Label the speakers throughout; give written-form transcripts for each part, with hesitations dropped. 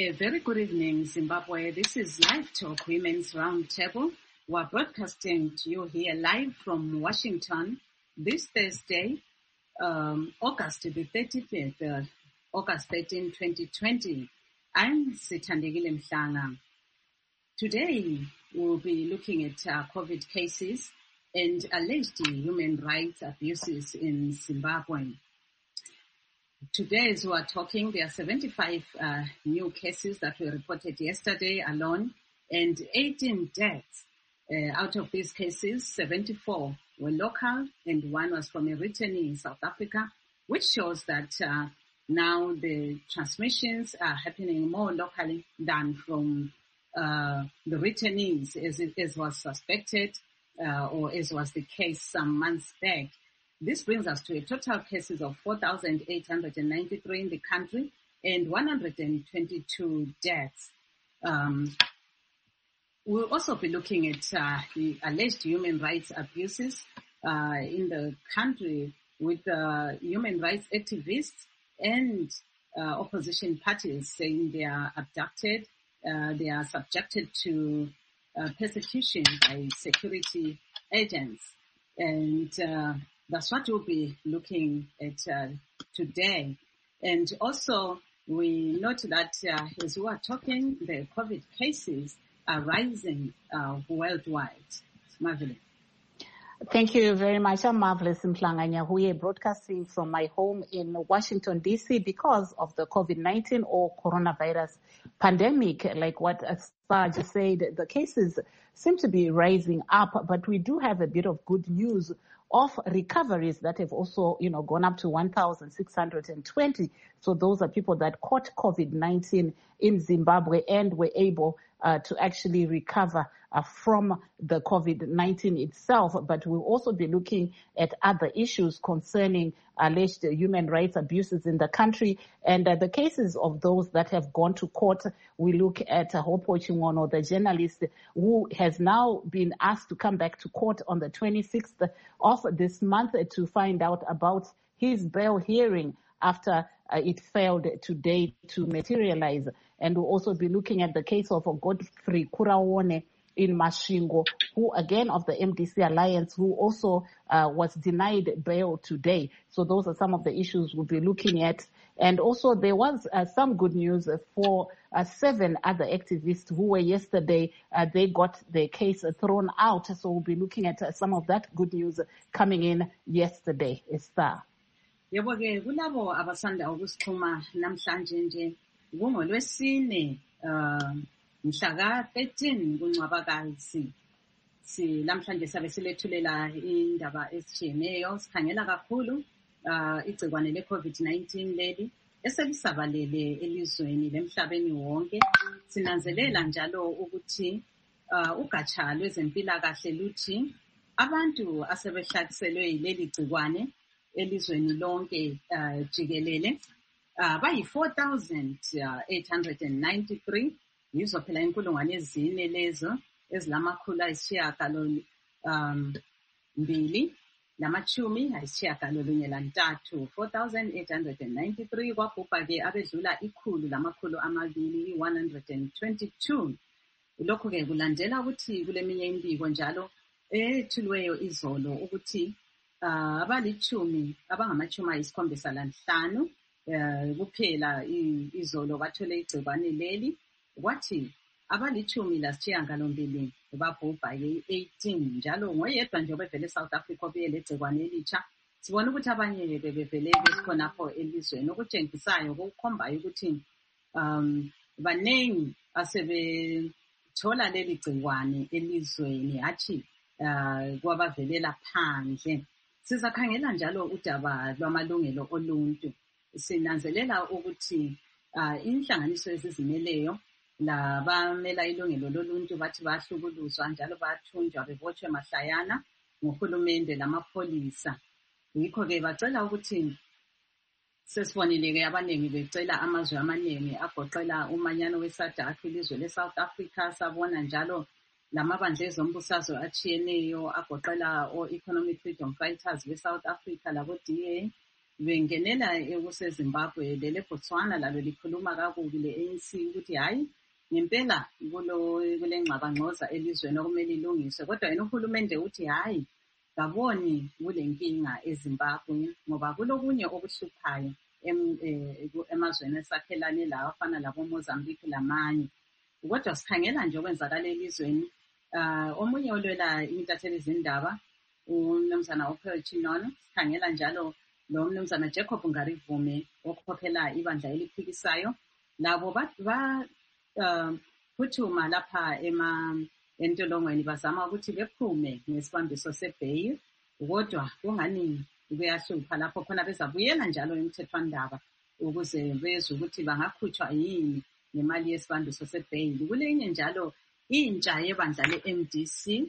Speaker 1: A very good evening, Zimbabwe. This is Live Talk Women's Roundtable. We're broadcasting to you here live from Washington this Thursday, August the 30th, August 13, 2020. I'm Sithandegile Mhlanga. Today, we'll be looking at COVID cases and alleged human rights abuses in Zimbabwe. Today, as we are talking, there are 75 new cases that were reported yesterday alone and 18 deaths. Out of these cases, 74 were local and one was from a returnee in South Africa, which shows that now the transmissions are happening more locally than from the returnees as was suspected or as was the case some months back. This brings us to a total cases of 4,893 in the country and 122 deaths. We'll also be looking at the alleged human rights abuses in the country with human rights activists and opposition parties saying they are abducted, they are subjected to persecution by security agents. And that's what we'll be looking at today. And also, we note that as we are talking, the COVID cases are rising worldwide. Marvelous.
Speaker 2: Thank you very much. I'm Marvelous Mhlanga Nyahuye, broadcasting from my home in Washington, D.C. because of the COVID-19 or coronavirus pandemic. Like what Star just said, the cases seem to be rising up, but we do have a bit of good news of recoveries that have also, gone up to 1,620. So those are people that caught COVID-19 in Zimbabwe and were able to actually recover from the COVID-19 itself. But we'll also be looking at other issues concerning alleged human rights abuses in the country and the cases of those that have gone to court. We look at Hopo Chingono, the journalist who has now been asked to come back to court on the 26th of this month to find out about his bail hearing after it failed today to materialize. And we'll also be looking at the case of Godfrey Kuraone in Masvingo, who again of the MDC Alliance, who also was denied bail today. So those are some of the issues we'll be looking at. And also there was some good news for 7 other activists who were yesterday, they got their case thrown out. So we'll be looking at some of that good news coming in yesterday. Esther.
Speaker 1: Yebo ke kulabo abasanda ukusixhuma namhlanje nje ngolwesine mhla ka-13 kuNcwabakazi namhlanje sabe silethulela indaba ezitshiyeneyo sikhangela kakhulu igcikwane le-COVID-19 leli eselisabalele elizweni lemhlabeni wonke. Sinanzelela njalo ukuthi ugatsha lwezempilakahle luthi abantu asebehlaselwe yileli gcikwane elizweni lonke jikelele bayi-4,893 yizo phela inkulungwane ezine lezo ezilamakhulu ayisishiyagalombili namachumi ayisishiyagalolunye lantathu 4,893. Kwabhubha-ke abedlula ikhulu lamakhulu amabili 122. Lokhu-ke kulandela ukuthi kuleminye imbiko njalo ethuliweyo izolo ukuthi abangamachumi ayisikhombisa lanhlanu kuphela izolo bathole igcikwane leli. Kwathi abalitshumi lasishiyagalombili babhubha 18 njalo ngoyedwa nje obevele eSouth Africa obuye legcikwane elitsha. Sibona ukuthi abanye bebevele bekhonapho elizweni okutshengisayo okukhombayo ukuthi baningi asebethola leli gcikwane elizweni hatshi kwabavelela phandle. Sizakhangela njalo udaba lwamalungelo oluntu. Sinanzelela ukuthi inhlanganiso ezizimeleyo labamela ilungelo loluntu bathi bahlukuluzwa njalo bathunjwa bebotshwe mahlayana ngohulumende lamapholisa. Yikho-ke bacela ukuthi sesibonile-ke abaningi becela amazwe amaningi agoqela umanyano weSADC ilizwe leSouth Africa. Sabona njalo lamabandla ezombusazwe atshiyeneyo agoqela o-Economic Freedom Fighters beSouth Africa labo-DA bengenela ekuseZimbabwe lele Botswana lalo likhuluma kakubi le-ANC ukuthi hayi ngempela kule ngxabangxoza elizweni okumele ilungiswe, kodwa yena uhulumende uthi hayi kaboni kule nkinga eZimbabwe ngoba kulokunye okuhluphayo emazweni esakhelane lawo afana labo Mozambique lamanye. Kodwa sikhangela nje okwenzakala elizweni, omunye olwela intatheli zindaba umnumzana Ophel Chinono, sikhangela njalo lo mnumzana Jacob Ngarivume okhokhela ibandla eliphikisayo, labo phuthuma lapha entolongweni bazama ukuthi bephume ngesibambiso seBhayi, kodwa kungani kuyahlupha lapho khona bezabuyela njalo emthethwandaba ukuze bezwe ukuthi bangakhutshwa yini nemali yesibambiso seBhayi. Kulenye njalo intsha yebandla le-MDC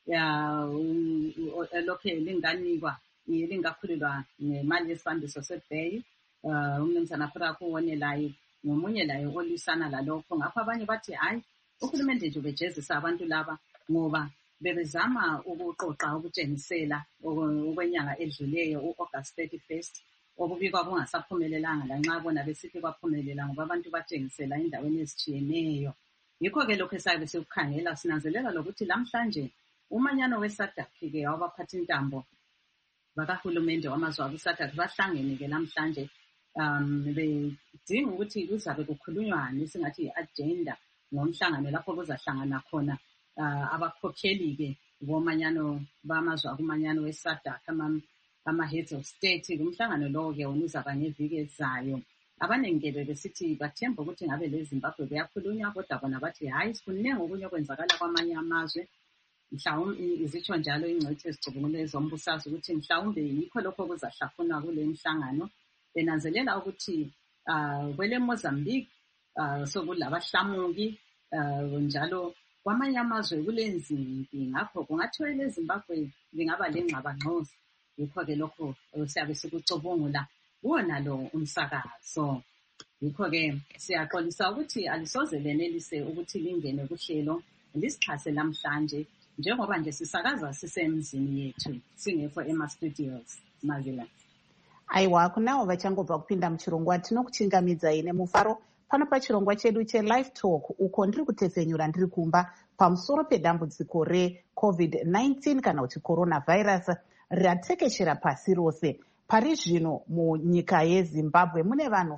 Speaker 1: lokhe lingakhululwa ngemali yesibambiso seBhayi. Umnumzana Khuraku Wonelayo ngomunye laye olwisana lalokho. Ngapho abanye bathi hayi uhulumende nje ubejezisa abantu laba ngoba bebezama ukuqoqa ukutshengisela okwenyanga edluleyo u-August 31st okubikwa kungasaphumelelanga lanxa bona besithi kwaphumelela ngoba abantu batshengisela endaweni ezitshiyeneyo. Yikho-ke lokhu esabe sikukhangela sinanzelela lokuthi lamhlanje umanyano weSADC-ke wabaphathi intambo bakahulumende wamazwe akuSADC bahlangene-ke lamhlanje bedinga ukuthi kuzabe kukhulunywane singathi i-agenda ngomhlangano lapho kuzahlangana khona abakhokheli-ke bomanyano bamazwe akumanyano weSADC ama-heads of state. Umhlangano lowo-ke wona uzaba ngeviki ezayo. Abaningi-ke besithi bathemba ukuthi ngabe leZimbabwe beyakhulunywa, kodwa bona bathi hayi sikunengi okunye okwenzakala kwamanye amazwe. Mhlawumbe izitsho njalo ingcitshi ezicubungule zombusazwe ukuthi mhlawumbe yikho lokho kuzahlafunwa kule mhlangano. Benanzelela ukuthi kwele Mozambique sokulabahlamuki njalo kwamanye amazwe kulenzimpi, ngakho kungathiwa leZimbabwe lingaba lengxabangxoza. Yikho-ke lokho siyabe sikucubungula kuwona lo umsakazo. Yikho-ke siyaxolisa ukuthi alisoze lenelise ukuthi lingene kuhlelo lisixhase lamhlanje njengoba nje sisakaza sisemzini yethu singekho ema-studios Mazila.
Speaker 2: Aiwa, kunawo vachangobva kupinda muchirongwa tinokuchingamidzai nemufaro pano pachirongwa chedu cheLive Talk uko ndiri kutepfenyura ndiri kumba pamusoro pedambudziko reCovid-19 kana kuti coronavirus ratekeshera pasi rose. Pari zvino munyika yeZimbabwe mune vanhu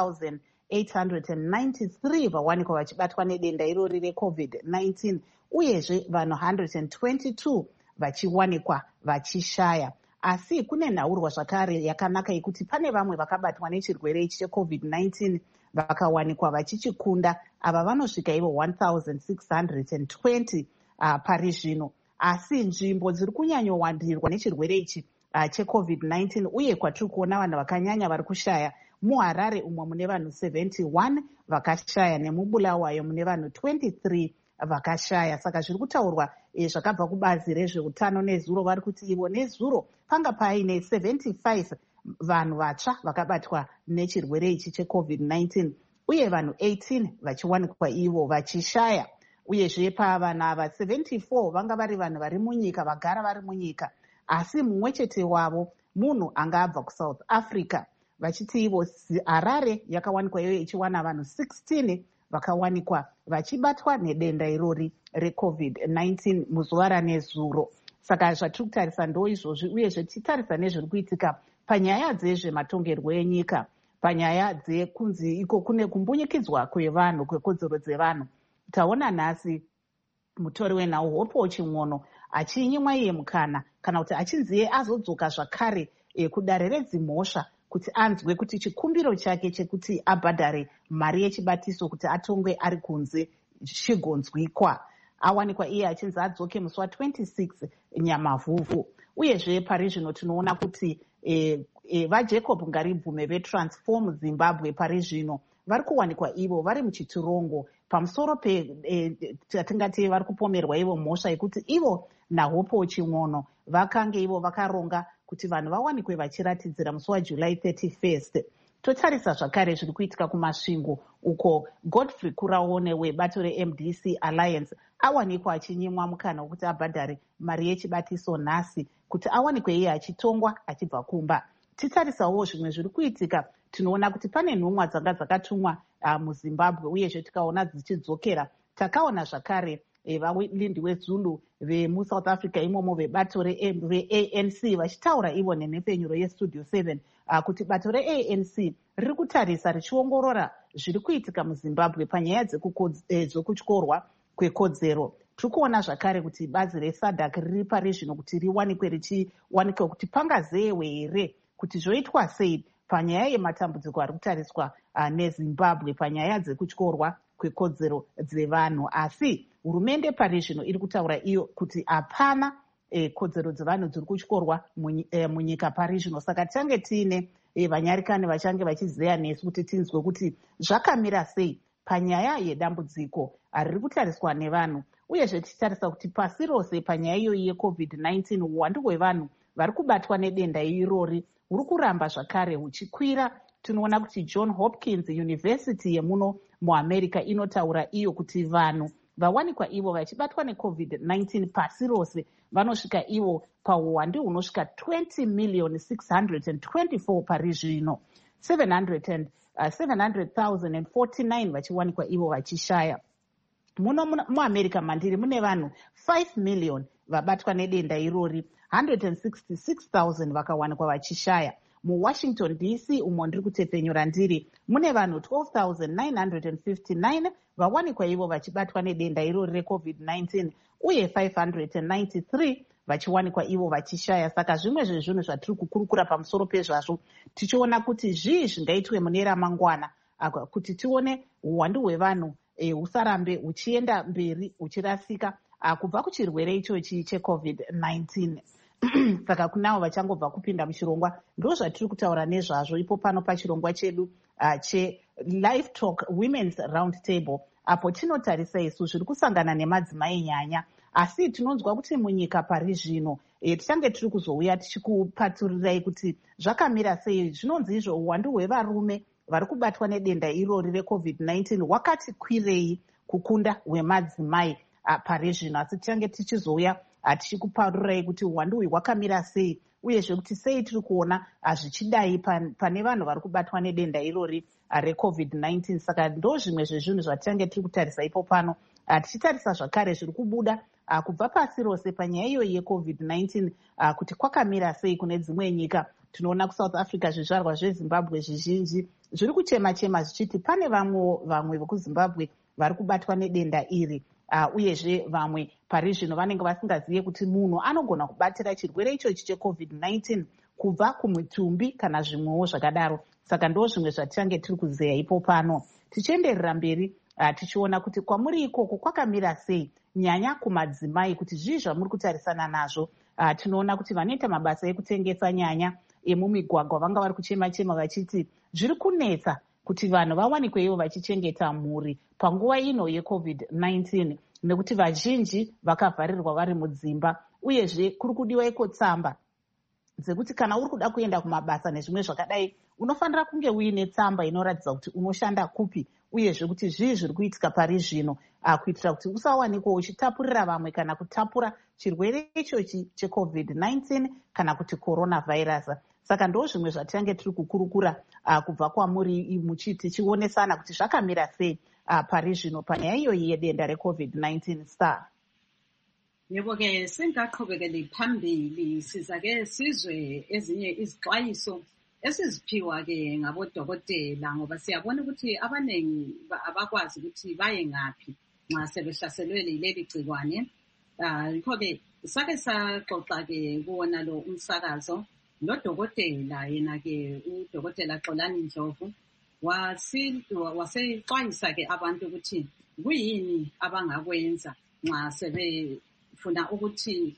Speaker 2: 4,893 vawanikwa vachibatwa nedenda irori reCovid-19 uyezve vanhu 122 vachiwanikwa vachishaya. Asi kune nhaurwa zvakare yakanaka yekuti pane vamwe vakabatwa nechirwere ichi cheCovid-19 vakawanikwa vachichikunda. Ava vanosvika ivo 1,620 pari zvino. Asi nzvimbo dziri kunyanyowandirwa nechirwere ichi cheCovid-19 uye kwatiri kuona vanhu vakanyanya vari kushaya muHarare umwe mune vanhu 71 vakashaya nemubulawayo mune vanhu 23 vakashaya. Saka zviri kutaurwa zvakabva kubazi rezveutano nezuro vari kuti ivo nezuro panga paine 75 vanhu vatsva vakabatwa nechirwere ichi cheCovid-19 uye vanhu 18 vachiwanikwa ivo vachishaya. Uyezve pavanhu ava 74 vanga vari vanhu vari munyika vagara vari munyika, asi mumwe chete wavo munhu anga abva kuSouth Africa. Vachiti ivo Harare yakawanikwa iyoyo ichiwana vanhu 16 vakawanikwa vachibatwa nedenda irori reCovid-19 muzuva ranezuro. Saka zvatiri kutarisa ndo izvozvi uyezve tichitarisa nezviri kuitika panyaya dzezvematongerwo enyika, panyaya dzekunzi iko kune kumbunyikidzwa kwevanhu, kwekodzero dzevanhu. Taona nhasi mutori wenhau Hope Chimwono achinyimwa iye mukana kana kuti achinziye azodzoka zvakare kudare redzimhosva kuti anzwe kuti chikumbiro chake chekuti abhadhare mari yechibatiso kuti atongwe ari kunze chigonzwikwa. Awanikwa iye achinzi adzoke musi wa26 Nyamavhuvhu. Uyezve pari zvino tinoona kuti vaJacob Ngaribvume veTransform Zimbabwe pari zvino vari kuwanikwa ivo vari muchitirongo pamusoro petingati vari kupomerwa ivo mhosva yekuti ivo naHope Chimwono vakange ivo vakaronga kuti vanhu vawanikwe vachiratidzira musi waJuly 31st. Totarisa zvakare zviri kuitika kumasvingo uko Godfrey Kuraone webato reMDC Alliance awanikwa achinyimwa mukana wekuti abhadhare mari yechibatiso nhasi kuti awanikwe iye achitongwa achibva kumba. titarisawo zvimwe zviri kuitika, tinoona kuti pane nhumwa dzanga dzakatumwa muZimbabwe uyezve tikaona dzichidzokera. Takaona zvakare valindi weZulu vemuSouth Africa imomo vebato reANC vachitaura ivo nemhepfenyuro yeStudio 7 kuti bato reANC riri kutarisa richiongorora zviri kuitika muZimbabwe panyaya dzokutyorwa kwekodzero. Tiri kuona zvakare kuti bazi reSADC riri pari zvino kuti riwanikwe richiwanikwa kuti pangazeyewe here kuti zvoitwa sei panyaya yematambudziko ari kutariswa neZimbabwe panyaya dzekutyorwa kwekodzero dzevanhu. Asi hurumende pari zvino iri kutaura iyo kuti hapana kodzero dzevanhu dziri kutyorwa munyika pari zvino. Saka tichange tiine vanyarikani vachange vachizeya nesu kuti tinzwe kuti zvakamira sei panyaya yedambudziko riri kutariswa nevanhu, uyezve tichitarisa kuti pasi rose panyaya iyoyi yeCovid-19 uwandu hwevanhu vari kubatwa nedenda irori huri kuramba zvakare huchikwira. Tinoona kuti John Hopkins University yemuno muAmerica inotaura iyo kuti vanhu vawanikwa ivo vachibatwa neCovid-19 pasi rose vanosvika ivo pauwandu hunosvika 20,624,000 pari zvino, 700,049 vachiwanikwa ivo vachishaya. Muno muAmerica mandiri mune vanhu 5 million vabatwa nedenda irori, 166,000 vakawanikwa vachishaya. MuWashington DC umo ndiri kutepfenyura ndiri mune vanhu 12,959 vawanikwa ivo vachibatwa nedenda irori reCovid-19 uye 593 vachiwanikwa ivo vachishaya. Saka zvimwe zvezvinhu zvatiri kukurukura pamusoro pezvazvo tichiona kuti zvii zvingaitwe mune ramangwana kuti tione uwandu hwevanhu husarambe huchienda mberi huchirasika kubva kuchirwere ichochi cheCovid-19. Saka kunavo vachangobva kupinda muchirongwa ndo zvatiri kutaura nezvazvo ipo pano pachirongwa chedu cheLive Talk Women's Round Table, apo tinotarisa isu zviri kusangana nemadzimai nyanya. Asi tinonzwa kuti munyika pari zvino tichange tiri kuzouya tichikupaturirai kuti zvakamira sei. Zvinonzi izvo uwandu hwevarume vari kubatwa nedenda irori reCovid-19 hwakati kwirei kukunda hwemadzimai pari zvino. Asi tichange tichizouya tichikuparirai kuti uwandu hwi hwakamira sei uyezve kuti sei tiri kuona zvichidai pane vanhu vari kubatwa nedenda irori reCovid-19. Saka ndo zvimwe zvezvinhu zvatichange tiri kutarisa ipo pano, tichitarisa zvakare zviri kubuda kubva pasi rose panyaya iyoyi yeCovid-19 kuti kwakamira sei kune dzimwe nyika. Tinoona kuSouth Africa zvizvarwa zveZimbabwe zvizhinji zviri kuchema-chema zvichiti pane vamwe vekuZimbabwe vari kubatwa nedenda iri. Uyezve vamwe pari zvino vanenge vasingazive kuti munhu anogona kubatira chirwere ichochi cheCovid-19 kubva kumutumbi kana zvimwewo zvakadaro. Saka ndo zvimwe zvatichange tiri kuzeya ipo pano. Tichienderera mberi tichiona kuti kwamuri ikoko kwakamira sei nyanya kumadzimai, kuti zvii zvamuri kutarisana nazvo. Tinoona kuti vanoita mabasa ekutengesa nyanya emumigwagwa vanga vari kuchema-chema vachiti zviri kunetsa kuti vanhu vawanikwe ivo vachichengeta mhuri panguva ino yeCovid-19 nekuti vazhinji vakavharirwa vari mudzimba. Uyezve kuri kudiwa iko tsamba dzekuti kana uri kuda kuenda kumabasa nezvimwe zvakadai unofanira kunge uine tsamba inoratidza kuti unoshanda kupi uyezve kuti zvii zviri kuitika pari zvino kuitira kuti usawanikwa uchitapurira vamwe kana kutapura chirwere ichochi cheCovid-19 kana kuti coronavirus. Saka ndo zvimwe zvatichange tiri kukurukura kubva kwamuri tichionesana kuti zvakamira sei pari zvino panyaya iyoyi yedenda reCovid-19. Star
Speaker 1: yebo-ke singaqhubekeli phambili siza-ke sizwe ezinye izixwayiso esiziphiwa-ke ngabodokotela, ngoba siyabona ukuthi abaningi abakwazi ukuthi baye ngaphi nxa sebehlaselwe yileli gcikwane. Yikho-ke sake saxoxa-ke kuwona lo umsakazo lodokotela, yena-ke udokotela Xolani Ndlovu wasexwayisa-ke abantu ukuthi kuyini abangakwenza nxa sebefuna ukuthi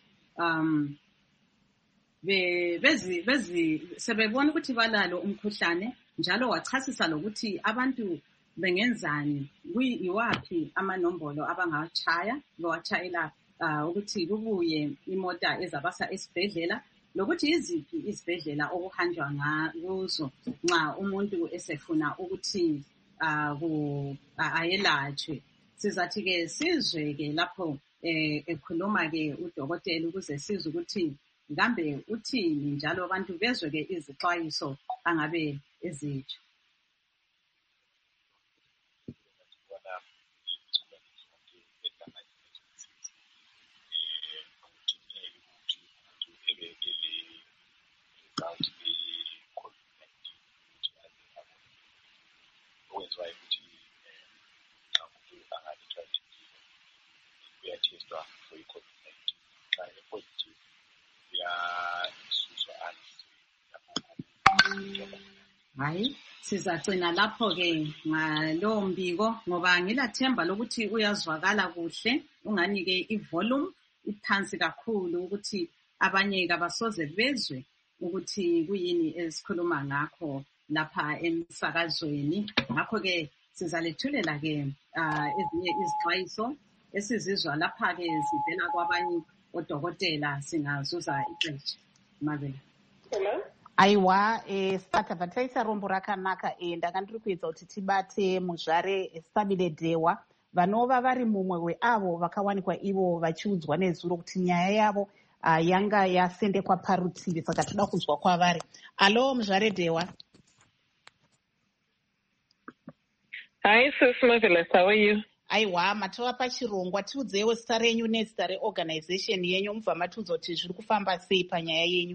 Speaker 1: sebebona ukuthi balalo umkhuhlane, njalo wachasisa lokuthi abantu bengenzani, yiwaphi amanombolo bawatshayela ukuthi kubuye imota ezabasa esibhedlela, lokuthi yiziphi izibhedlela okuhanjwa kuzo nxa umuntu esefuna ukuthi ayelatshwe. Sizathi-ke sizwe-ke lapho ekhuluma-ke udokotela ukuze sizwe ukuthi Ngambe uthini njalo abantu bezwe-ke izixwayiso angabe ezitsho? Hayi, sizagcina lapho-ke ngalowo mbiko ngoba ngilathemba lokuthi uyazwakala kuhle, ungani-ke ivolume iphansi kakhulu ukuthi abanye kabasoze bezwe ukuthi kuyini esikhuluma ngakho lapha emsakazweni. Ngakho-ke sizalethulela-ke ezinye izixwayiso esizizwa lapha-ke zivela kwabanye odokotela singazuza ixesha. Mabele.
Speaker 3: Hello?
Speaker 2: Aiwa, saka bataisa rombo rakanaka ndanga ndiri kuedza kuti tibate muzvare Stabile Dewa vanova vari mumwe weavo vakawanikwa ivo vachiudzwa nezuro kuti nyaya yavo yanga yasendekwa parutivi, saka toda kunzwa kwavari. Alo muzvare Dewa.
Speaker 3: Hi sis Marvelous, how are you?
Speaker 2: Aiwa, matova pachirongwa, tiudzewo zita renyu nezita reorganization yenyu, mubva matiudza kuti zviri kufamba sei panyaya yenyu.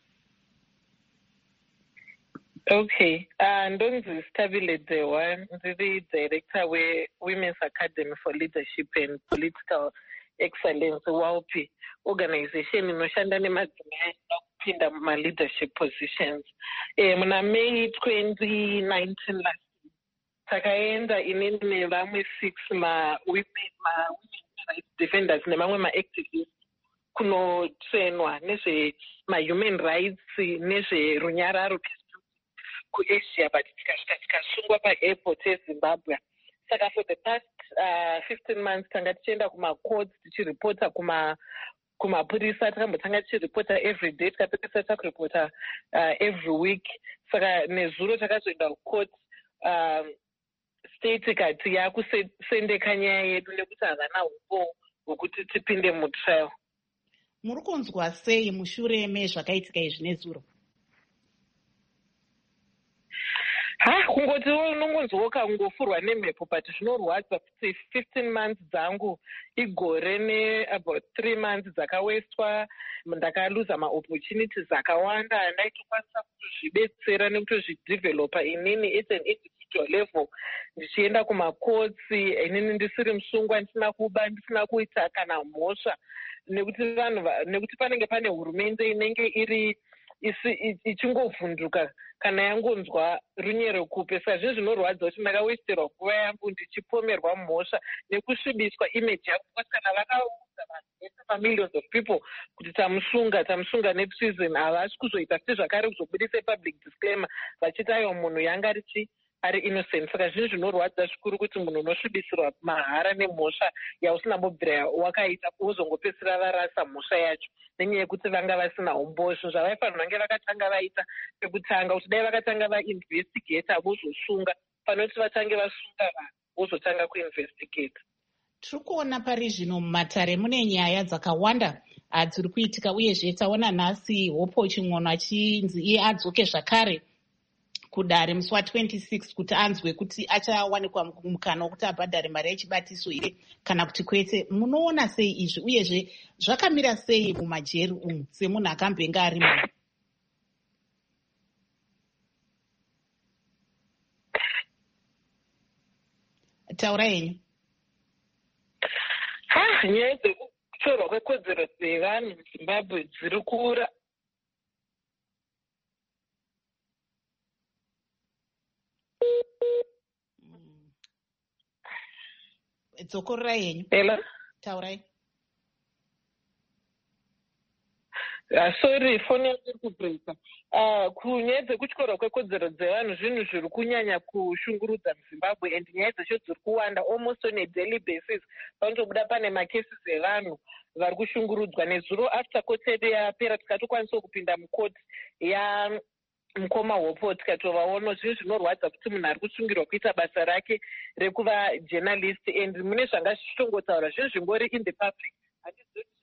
Speaker 3: Okay, ndonzi Stabile Dewa, ndiri director we-Women's Academy for Leadership and Political Excellence, WALPI, organization inoshanda nemadzimai kupinda muma-leadership positions. Muna May 2019 last year, takaenda inini nevamwe 6 ma-women rights defenders nemamwe ma-activists kunotrainwa nezvema-human rights nezverunyararo kuAsia, but tikasungwa pa-airport eZimbabwe. Saka for the past 15 months tanga tichienda kuma-courts tichiripota kumapurisa, takambotanga tichiripota every day, tikapedzisa takuripota every week. Saka nezuro takazoenda kucourt, state ikati yakusendeka nyaya yedu nekuti havana upo hwekuti tipinde mutrial.
Speaker 2: Muri kunzwa sei mushure mezvakaitika izvi nezuro?
Speaker 3: Kungoti unongonzwa ukangofurwa nemhepo, but zvinorwadza kuti 15 months dzangu igore ne-about 3 months dzakawestwa. Ndakaluza ma-opportunities akawanda, ndaitokwanisa kutozvidetsera nekutozvidevelopa inini at an individual level, ndichienda kuma-courts inini ndisiri musungwa, ndisina kuba, ndisina kuita kana mhosva, nekuti panenge pane hurumende inenge iri ichingovhunduka kana yangonzwa runyero kupe. Saka zvinorwadza kuti ndakawesterwa nguva yangu ndichipomerwa mhosva nekusvibiswa image yangu, kana vakaudza vanhu mamillions of people kuti tamusunga netreason, havasi kuzoita sezvakare kuzobudisa public disclaimer vachiti aiwa munhu yanga ari innocent. Saka zvinorwadza zvikuru kuti munhu unosvibisirwa mahara nemhosva yausina mobvira wakaita wozongopedzisira varasa mhosva yacho nenyaya yekuti vanga vasina umbozvo zvavaifanira vange vakatanga vaita pekutanga, kuti dai vakatanga vainvestigata vozosunga pano kuti vatange vasunga vanhu vozotanga kuinvestigata.
Speaker 2: Tiri kuona pari zvino mumatare mune nyaya dzakawanda dziri kuitika, uyezve taona nhasi Hope Chimwono achinzi iye adzoke zvakare kudare musi wa26 kuti anzwe kuti achawanikwa mukana wekuti abhadhare mari yechibatiso here kana kuti kwete. Munoona sei izvi, uyezve zvakamira sei mumajeri umu semunhu akambenga ari muno? Taura yenyu.
Speaker 3: Nyaya dzekutorwa kwekodzero dzevanhu muZimbabwe dziri kura.
Speaker 2: Dzokorai yenyu. Taurai.
Speaker 3: Sorry, foni yangu iri kubreaka. Kunyaya dzekutyorwa kwekodzero dzevanhu zvinhu zviri kunyanya kushungurudza muZimbabwe, and nyaya dzacho dziri kuwanda almost on a daily basis. Panotobuda pane macases evanhu vari kushungurudzwa. Nezuro after court yedu yapera tikatokwanisa kupinda mukoti mukoma Hope tikatovaona. Zvinhu zvinorwadza kuti munhu ari kusungirwa kuita basa rake rekuva journalist, and mune zvanga zvichitongotaura zvinhu zvingori in the public.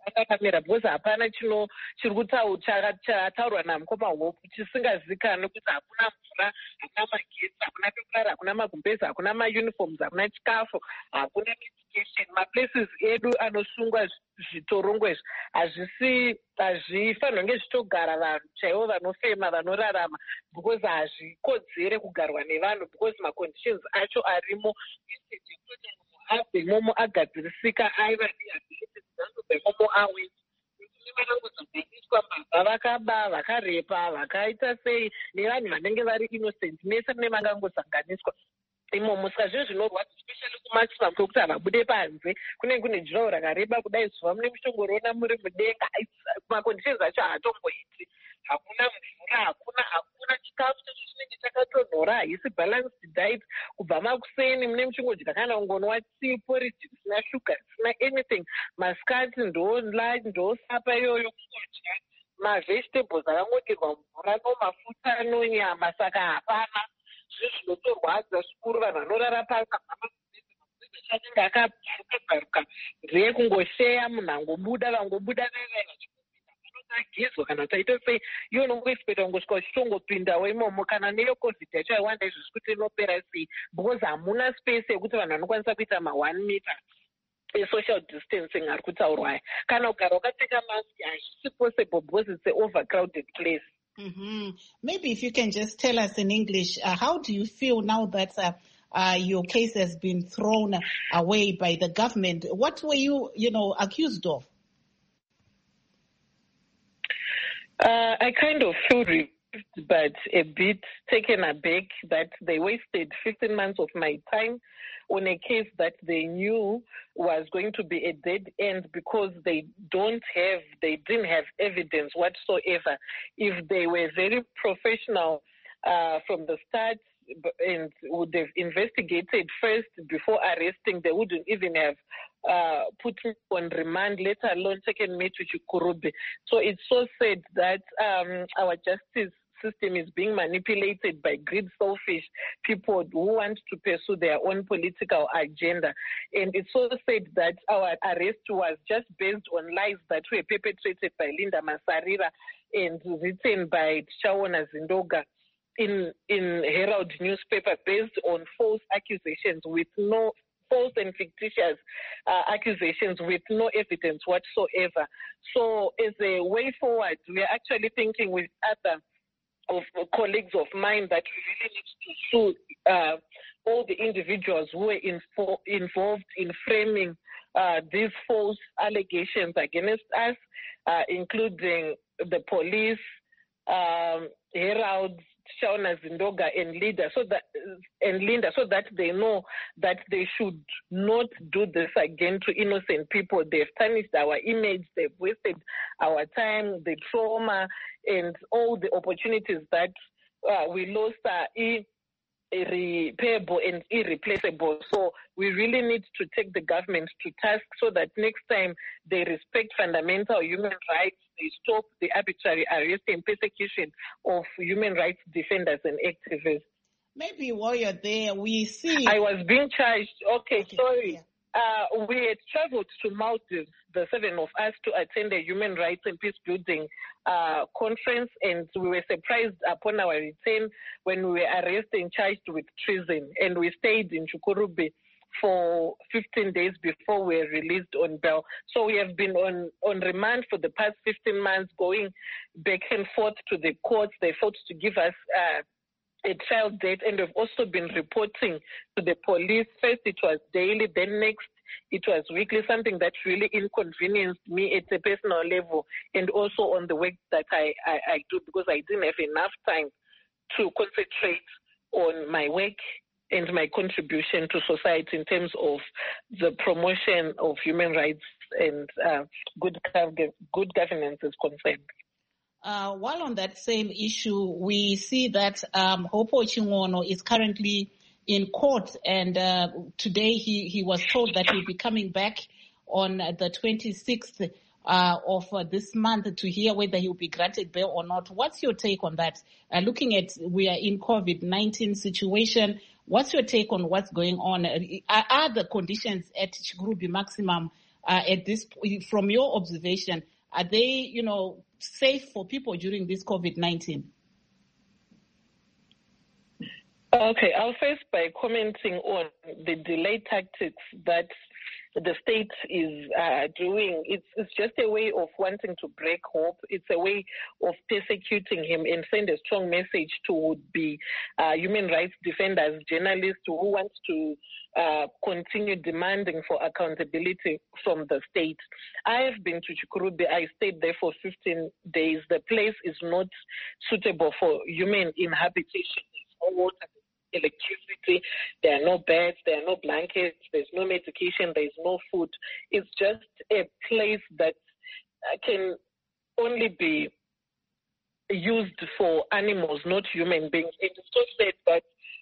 Speaker 3: akakamira because hapana chataurwa namukoma hope chisingazikanwi kuti hakuna mvura, hakuna magetsi, hakuna pekurara, hakuna magumbezi, hakuna mauniforms, hakuna chikafu, hakuna medication. Maplaces edu anosungwa zvitorongo izvi hazvifanirwa kunge zvitogara vanhu chaivo vanofema vanorarama because hazvikodzere kugarwa nevanhu because maconditions acho arimo abve imomo agadzirisika aiva rehabilitated anobva imomo awe vanongozoganiswa mbavha vakaba vakarepa vakaita sei nevanhu vanenge vari innocent mese mune vangangozanganiswa imomo. Saka zvinhu zvinorwadza especially kumaximum kwekuti havabude panze kunenge kune juraho rakareba kudai zuva mune muchongorona muri mudenga. Maconditions acho haatomboiti, hakuna mvura, hakuna chikafu chacho chinenge chakatonhora, haisi balanced diet. Kubva makuseni mune muchingodya kana ungonwa tea porridge risina sugar risina anything, masikati ndo sapa iyoyo kungodya mavegetables akangodirwa mvura nomafuta nonyama. Saka hapana, zvinhu zvinotorwadza zvikuru. Vanhu vanorara chanenge akabvaruka ree kungosheya, munhu angobuda vangobuda vachigezwa kana taita sei. iwo unongoexpecta kungosvika uchitongopindawo imomo. Kana neyo covid yacho aiwanda izvozvi kuti inopera sei because hamuna space yekuti vanhu vanokwanisa kuita ma1 meter social distancing ari kutaurwa aya. Kana kugara wakapfeka mask hazvisi possible because it's an overcrowded place.
Speaker 2: Maybe if you can just tell us in English, how do you feel now that your case has been thrown away by the government? What were you accused of?
Speaker 3: I kind of feel relieved, but a bit taken aback that they wasted 15 months of my time on a case that they knew was going to be a dead end because they didn't have evidence whatsoever. If they were very professional from the start and would have investigated first before arresting, they wouldn't even have put me on remand, let alone taken me to Chikurube. So it's so sad that our justice system is being manipulated by greed, selfish people who want to pursue their own political agenda. And it's so sad that our arrest was just based on lies that were perpetrated by Linda Masarira and written by Shaona Zindoga in Herald newspaper based on false accusations with no false and fictitious accusations with no evidence whatsoever. So as a way forward, we are actually thinking with other colleagues of mine that we really need to sue all the individuals who were involved in framing these false allegations against us, including the police, Herald, Shauna Zindoga, and Linda, so that they know that they should not do this again to innocent people. They've tarnished our image, they've wasted our time, the trauma, and all the opportunities that we lost are irreparable and irreplaceable. So we really need to take the government to task so that next time they respect fundamental human rights, they stop the arbitrary arrest and persecution of human rights defenders and activists.
Speaker 2: Maybe while you're there, we see...
Speaker 3: I was being charged. Okay, sorry. Yeah. We had traveled to Maldives, the 7 of us, to attend a human rights and peace building conference, and we were surprised upon our return when we were arrested and charged with treason. And we stayed in Chikurube for 15 days before we were released on bail. So we have been on remand for the past 15 months, going back and forth to the courts. They fought to give us a trial date, and we've also been reporting to the police. First it was daily, then next it was weekly, something that really inconvenienced me at a personal level and also on the work that I do, because I didn't have enough time to concentrate on my work and my contribution to society in terms of the promotion of human rights and good governance is concerned.
Speaker 2: While on that same issue, we see that Hopo Chingono is currently in court, and today he was told that he'll be coming back on the 26th of this month to hear whether he'll be granted bail or not. What's your take on that? Looking at, we are in COVID-19 situation, what's your take on what's going on? Are the conditions at Chikurube Maximum at this, from your observation, are they, safe for people during this COVID-19?
Speaker 3: Okay, I'll first by commenting on the delay tactics that the state is doing. It's just a way of wanting to break hope. It's a way of persecuting him and send a strong message to the human rights defenders, journalists who want to continue demanding for accountability from the state. I have been to Chikurubi. I stayed there for 15 days. The place is not suitable for human inhabitation. There's no water, electricity, there are no beds, there are no blankets, there's no medication, there's no food. It's just a place that can only be used for animals, not human beings. It is so sad that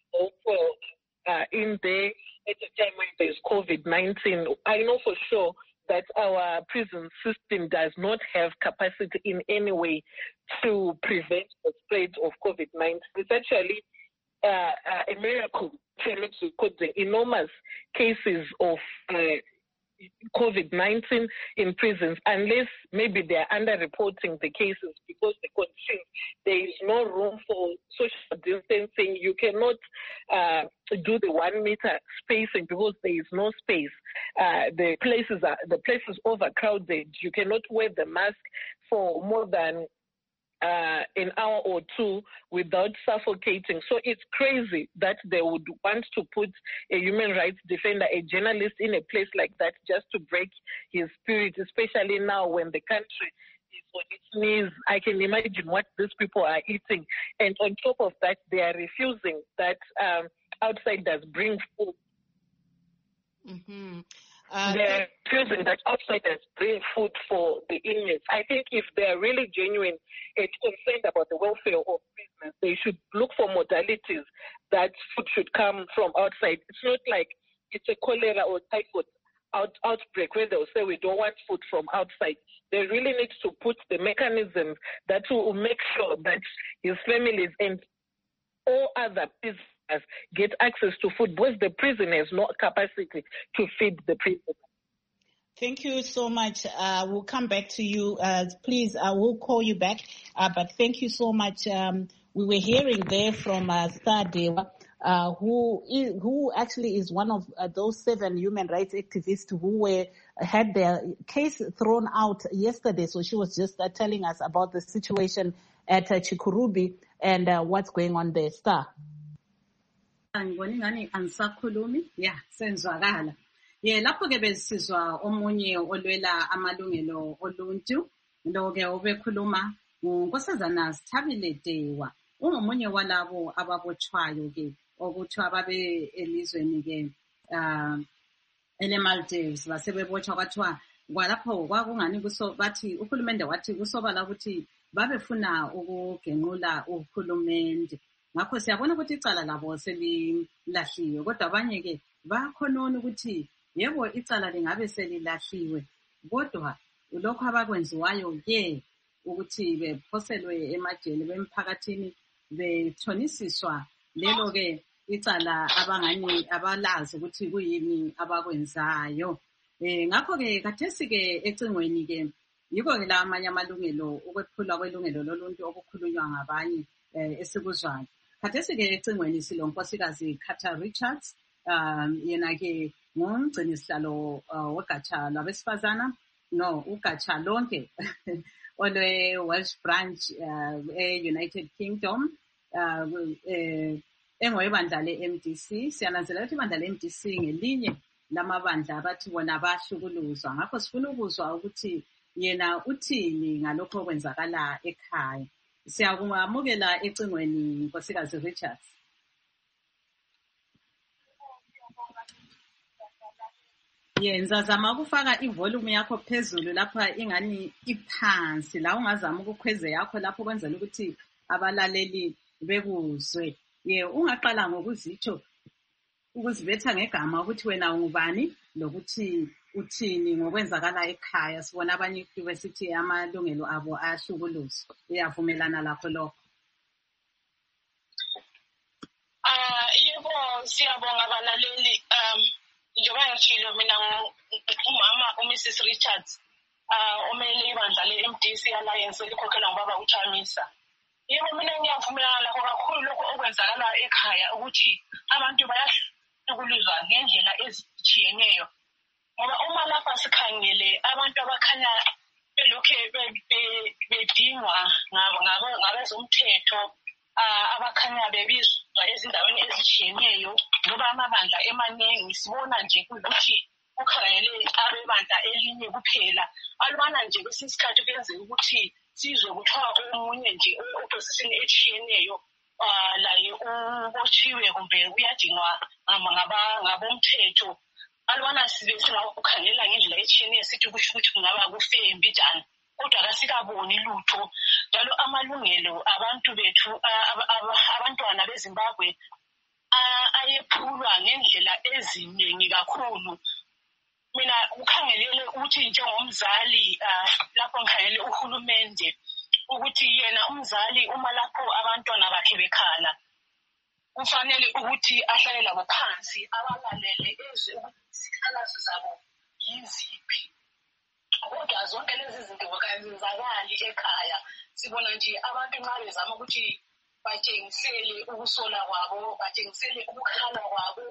Speaker 3: also in there at a time when there's COVID-19, I know for sure that our prison system does not have capacity in any way to prevent the spread of COVID-19. It's actually a miracle because the enormous cases of COVID-19 in prisons, unless maybe they are underreporting the cases because they consume, there is no room for social distancing. You cannot do the 1 meter spacing because there is no space. The place is overcrowded. You cannot wear the mask for more than an hour or two without suffocating. So it's crazy that they would want to put a human rights defender, a journalist in a place like that just to break his spirit, especially now when the country is on its knees. I can imagine what these people are eating. And on top of that, they are refusing that outsiders bring food.
Speaker 2: Mm-hmm.
Speaker 3: They're refusing that outsiders bring food for the inmates. I think if they're really genuine and concerned about the welfare of prisoners, they should look for modalities that food should come from outside. It's not like it's a cholera or typhoid outbreak where they'll say we don't want food from outside. They really need to put the mechanisms that will make sure that his families and all other prisoners get access to food, because the prison has no capacity to feed the prisoners.
Speaker 2: Thank you so much. We'll come back to you. Please, I will call you back. But thank you so much. We were hearing there from Stadewa, who actually is one of those 7 human rights activists who had their case thrown out yesterday. So she was just telling us about the situation at Chikurubi and what's going on there. Star.
Speaker 1: Angiboni ngani angisakhulumi senzwakala lapho ke besizwa omunye olwela amalungelo oluntu lo ke obekhuluma uNkosazana Sithabile Dewa ungomunye walabo ababothwayo ke okuthiwa babe elizweni ke ele-Maldives basebebotshwa kwathiwa kwalapho kwakungani bathi uhulumende wathi kusobala ukuthi babefuna ukugenqula uhulumende. Ngakho siyabona ukuthi icala labo selilahliwe, kodwa abanye ke bakhonona ukuthi yebo icala lingabe selilahliwe, kodwa lokho abakwenziwayo ke ukuthi bephoselwe emajele bemphakathini bethonisiswa lelo ke icala abangani abalazi ukuthi kuyini abakwenzayo. Ngakho ke khathesi ke ecingweni ke yiko ke la amanye amalungelo ukwephulwa kwelungelo loluntu okukhulunywa ngabanye esikuzwayo. Khathesi ke ecingweni silonkosikazi Carter Richards, yena ke ngumgcinisihlalo wegatsha lwabesifazana ugatsha lonke olwe-Welsh branch e-United Kingdom engowebandla le-MDC. Siyananzelela ukuthi ibandla le-MDC ngelinye lamabandla abathi bona bahlukuluzwa. Ngakho sifuna ukuzwa ukuthi yena uthini ngalokho okwenzakala ekhaya. Siyakumamukela ecingweni Nkosikazi Richards. Ngizazama ukufaka ivolume yakho phezulu lapha ingani iphansi la ungazama ukukhweze yakho lapho kwenzela ukuthi abalaleli bekuzwe. Ungaqala ngokuzitsho ukuzibetha ngegama ukuthi wena ungubani lokuthi uthini ngokwenzakala ekhaya. Sibona abanye besithi amalungelo abo ayahlukuluzwa. Uyavumelana lapho lokho?
Speaker 4: Yebo, siyabonga abalaleli. njengoba ngitshilo mina umama uMrs Richards omele ibandla le-MDC Alliance elikhokhelwa ngubaba uChamisa. Yebo mina ngiyavumelana lakho kakhulu lokho okwenzakala ekhaya ukuthi abantu bayahlukuluzwa ngendlela ezitshiyeneyo. Ngoba uma lapha sikhangele abantu abakhanya belokhe bedingwa ngabezomthetho abakhanya bebizwa ezindaweni ezitshiyeneyo ngoba amabandla emaningi sibona nje ukuthi ukhangelele abebandla elinye kuphela alubana nje kwesinye isikhathi kuyenzeka ukuthi sizwe kuthiwa omunye nje opposition etshiyeneyo laye ubotshiwe kumbe uyadingwa ngabomthetho alubana sibe singakukhangelela ngendlela etshiyeneyo sithi kusho ukuthi kungaba kufembi njani kodwa kasikaboni lutho njalo amalungelo abantu bethu abantwana beZimbabwe ayephulwa ngendlela eziningi kakhulu. Mina ukhangelele ukuthi njengomzali lapho ngikhangele uhulumende ukuthi yena umzali uma lapho abantwana bakhe bekhala kufanele ukuthi ahlale labo phansi abalalele ezwe ukuthi izikhalazo zabo yiziphi. Kodwa zonke lezi zinto kazenzakali ekhaya. Sibona nje abantu nxa bezama ukuthi batshengisele ukusola kwabo, batshengisele ukukhala kwabo,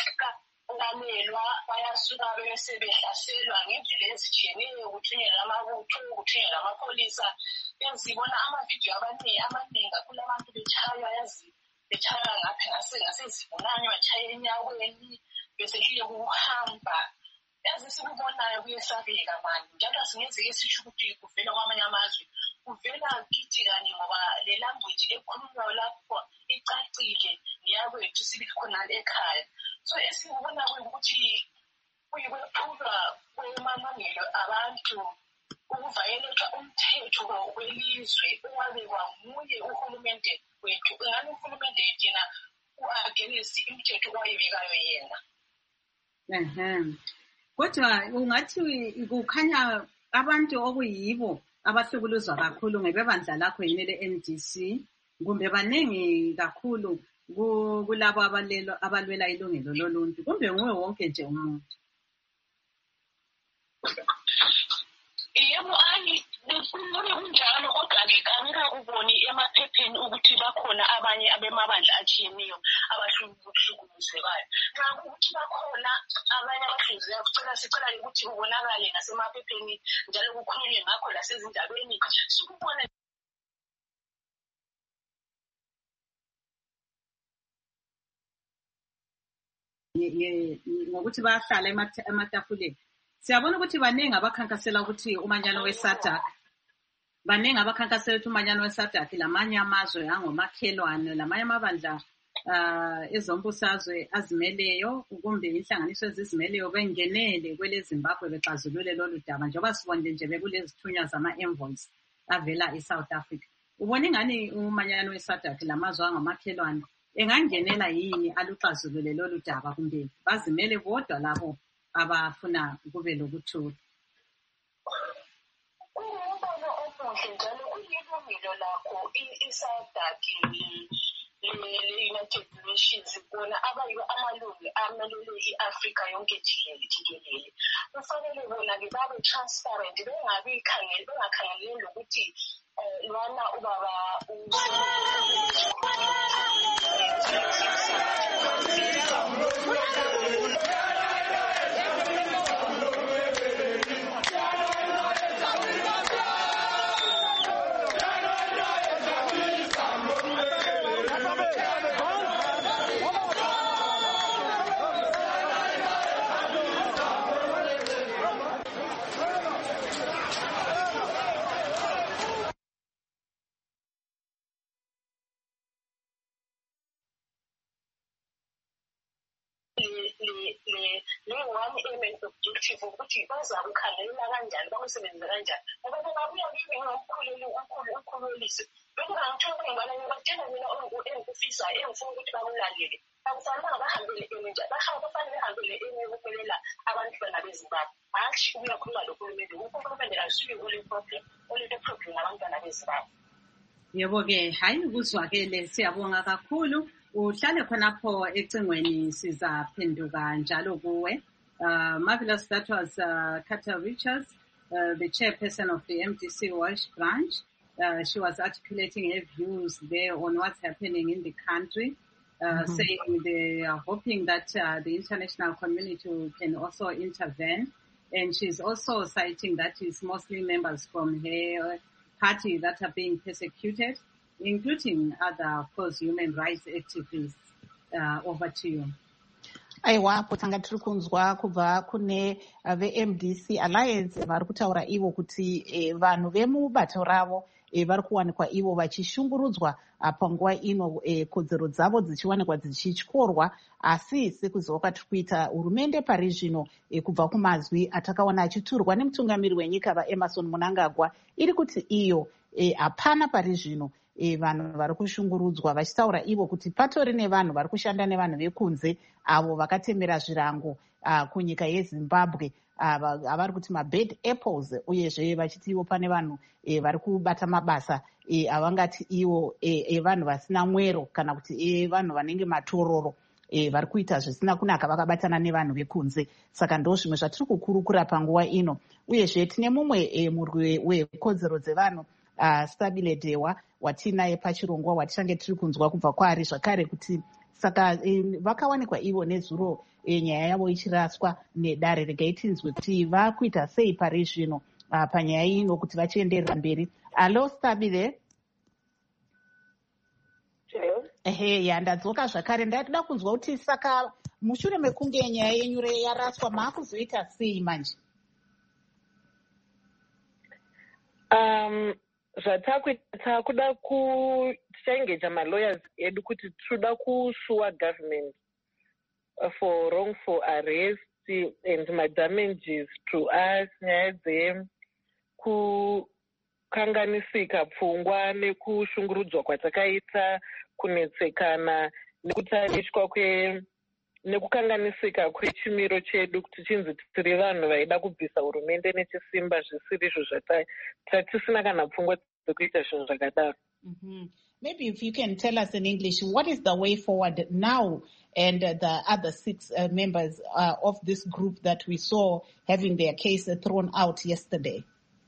Speaker 4: lamelwa bayasuka bese behlaselwa ngendlela ezitshiyeneyo, kuthunyelwa amabutho, kuthunyelwa amapholisa. Sibona amavidiyo amaningi kakhulu abantu betshaywa betshaywa ngapha ngasezibunanywa, batshaya enyaweni besehlile ukuhamba. Sikubonayo kuyesabeka manje njalo asingenzeke sisho ukuthi kuvela kwamanye amazwe, kuvela kithi kanye ngoba le language ekhulunywayo lapho icacile niyakwethu sibe khona ekhaya. So esibona ukuthi kuyikwephulwa kwemalungelo abantu, ukuvayeleka umthetho welizwe owabekwa nguye uhulumende wethu. Ingani uhulumende yena u-against imithetho owayibekayo yena.
Speaker 1: Kodwa ungathi kukhanya abantu okuyibo abahlukuluzwa kakhulu ngebandla lakho yini le-MDC kumbe baningi kakhulu kulabo abalwela ilungelo loluntu kumbe nguwe wonke nje umuntu?
Speaker 4: Yebo, kunjalo kodwa-ke angikakuboni emaphepheni ukuthi bakhona abanye abemabandla atshiyeneyo abahlukuluzekayo. Nxa kukuthi bakhona abanye abahlukuluzekayo sicela ukuthi kubonakale nasemaphepheni njalo kukhulunywe ngakho lasezindabeni sikubone.
Speaker 1: Ngokuthi bayahlala ematafuleni. Siyabona ukuthi baningi abakhankasela ukuthi umanyano weSADC, baningi abakhankasela ukuthi umanyano weSADC lamanye amazwe angomakhelwane, lamanye amabandla ezombusazwe azimeleyo kumbe inhlanganiso ezizimeleyo bengenele kwele Zimbabwe bexazulule lolu daba njengoba sibonile nje bekulezithunywa zama-envoys avela eSouth Africa. Ubona ingani umanyano weSADC lamazwe angomakhelwane engangenela yini aluxazulule lolu daba kumbe bazimele bodwa labo abafuna kube lokuthula?
Speaker 4: Umbono omuhle njalo uyilungelo lakho iSADC le-United Nations bona abayibo amalungu amelele i-Afrika yonke jikelele. Kufanele bona-ke babe transparent, bengakhangeleli ukuthi lwana ubaba le-one element objective ukuthi bazakukhangelela kanjani, bakusebenza kanjani. Ngoba bengabuya kibe ngomkhulu welizwe bekungangithola ngibana batshela mina engikufisa engifuna ukuthi bakulalele. Akufanele bahambele njani, bafanele behambele ukuphelela abantu bana beZimbabwe. Hatshi ukuyakhuluma lohulumende, uhulumende asuke ole-problem abantwana beZimbabwe.
Speaker 1: Yebo-ke, hayi ukuzwakele, siyabonga kakhulu uhlale khonapho ecingweni sizaphenduka njalo kuwe. Marvelous, that was Kata Richards, the chairperson of the MDC Walsh branch. She was articulating her views there on what's happening in the country, saying they are hoping that the international community can also intervene. And she's also citing that it's mostly members from her party that are being persecuted, including other, of course, human rights activists. Over to you.
Speaker 2: Aiwa, tanga tiri kunzwa kubva kune veMDC Alliance vari kutaura ivo kuti vanhu vemubato ravo vari kuwanikwa ivo vachishungurudzwa panguva ino, kodzero dzavo dzichiwanikwa dzichityorwa. Asi sekuziva kwatiri kuita, hurumende pari zvino kubva kumazwi atakaona achiturwa nemutungamiri wenyika vaEmmerson Mnangagwa iri kuti iyo hapana pari zvino vanhu vari kushungurudzwa, vachitaura ivo kuti patori nevanhu vari kushanda nevanhu vekunze avo vakatemera zvirango kunyika yeZimbabwe, avari kuti mabad apples, uyezve vachiti ivo pane vanhu vari kubata mabasa avangati ivo evanhu vasina mwero kana kuti vanhu vanenge matororo, vari kuita zvisina kunaka vakabatana nevanhu vekunze. Saka ndo zvimwe zvatiri kukurukura panguva ino. Uyezve tine mumwe murwi wekodzero dzevanhu Stabile Dewa watinaye pachirongwa watichange tiri kunzwa kubva kwaari zvakare kuti saka vakawanikwa ivo nezuro nyaya yavo ichiraswa nedare regai tinzwe kuti vakuita sei pari zvino panyaya ino kuti vachienderera mberi. Alo Stabile. Ya ndadzoka zvakare, ndatoda kunzwa kuti saka mushure mekunge nyaya yenyu yaraswa maakuzoita sei manje?
Speaker 3: Takuda tichaengeja malawyers edu kuti tinoda kusuwa government for wrongful arrest and damages to us, nyaya dzekukanganisika pfungwa nekushungurudzwa kwatakaita, kunetsekana nekutarishwa nekukanganisika kwechimiro chedu kuti chinzi tiri vanhu vaida kubvisa hurumende nechisimba zvisiri izvo tisina kana pfungwa dzekuita zvinhu zvakadaro.
Speaker 2: Maybe if you can tell us in English, what is the way forward now and the other 6 members of this group that we saw having their case thrown out yesterday?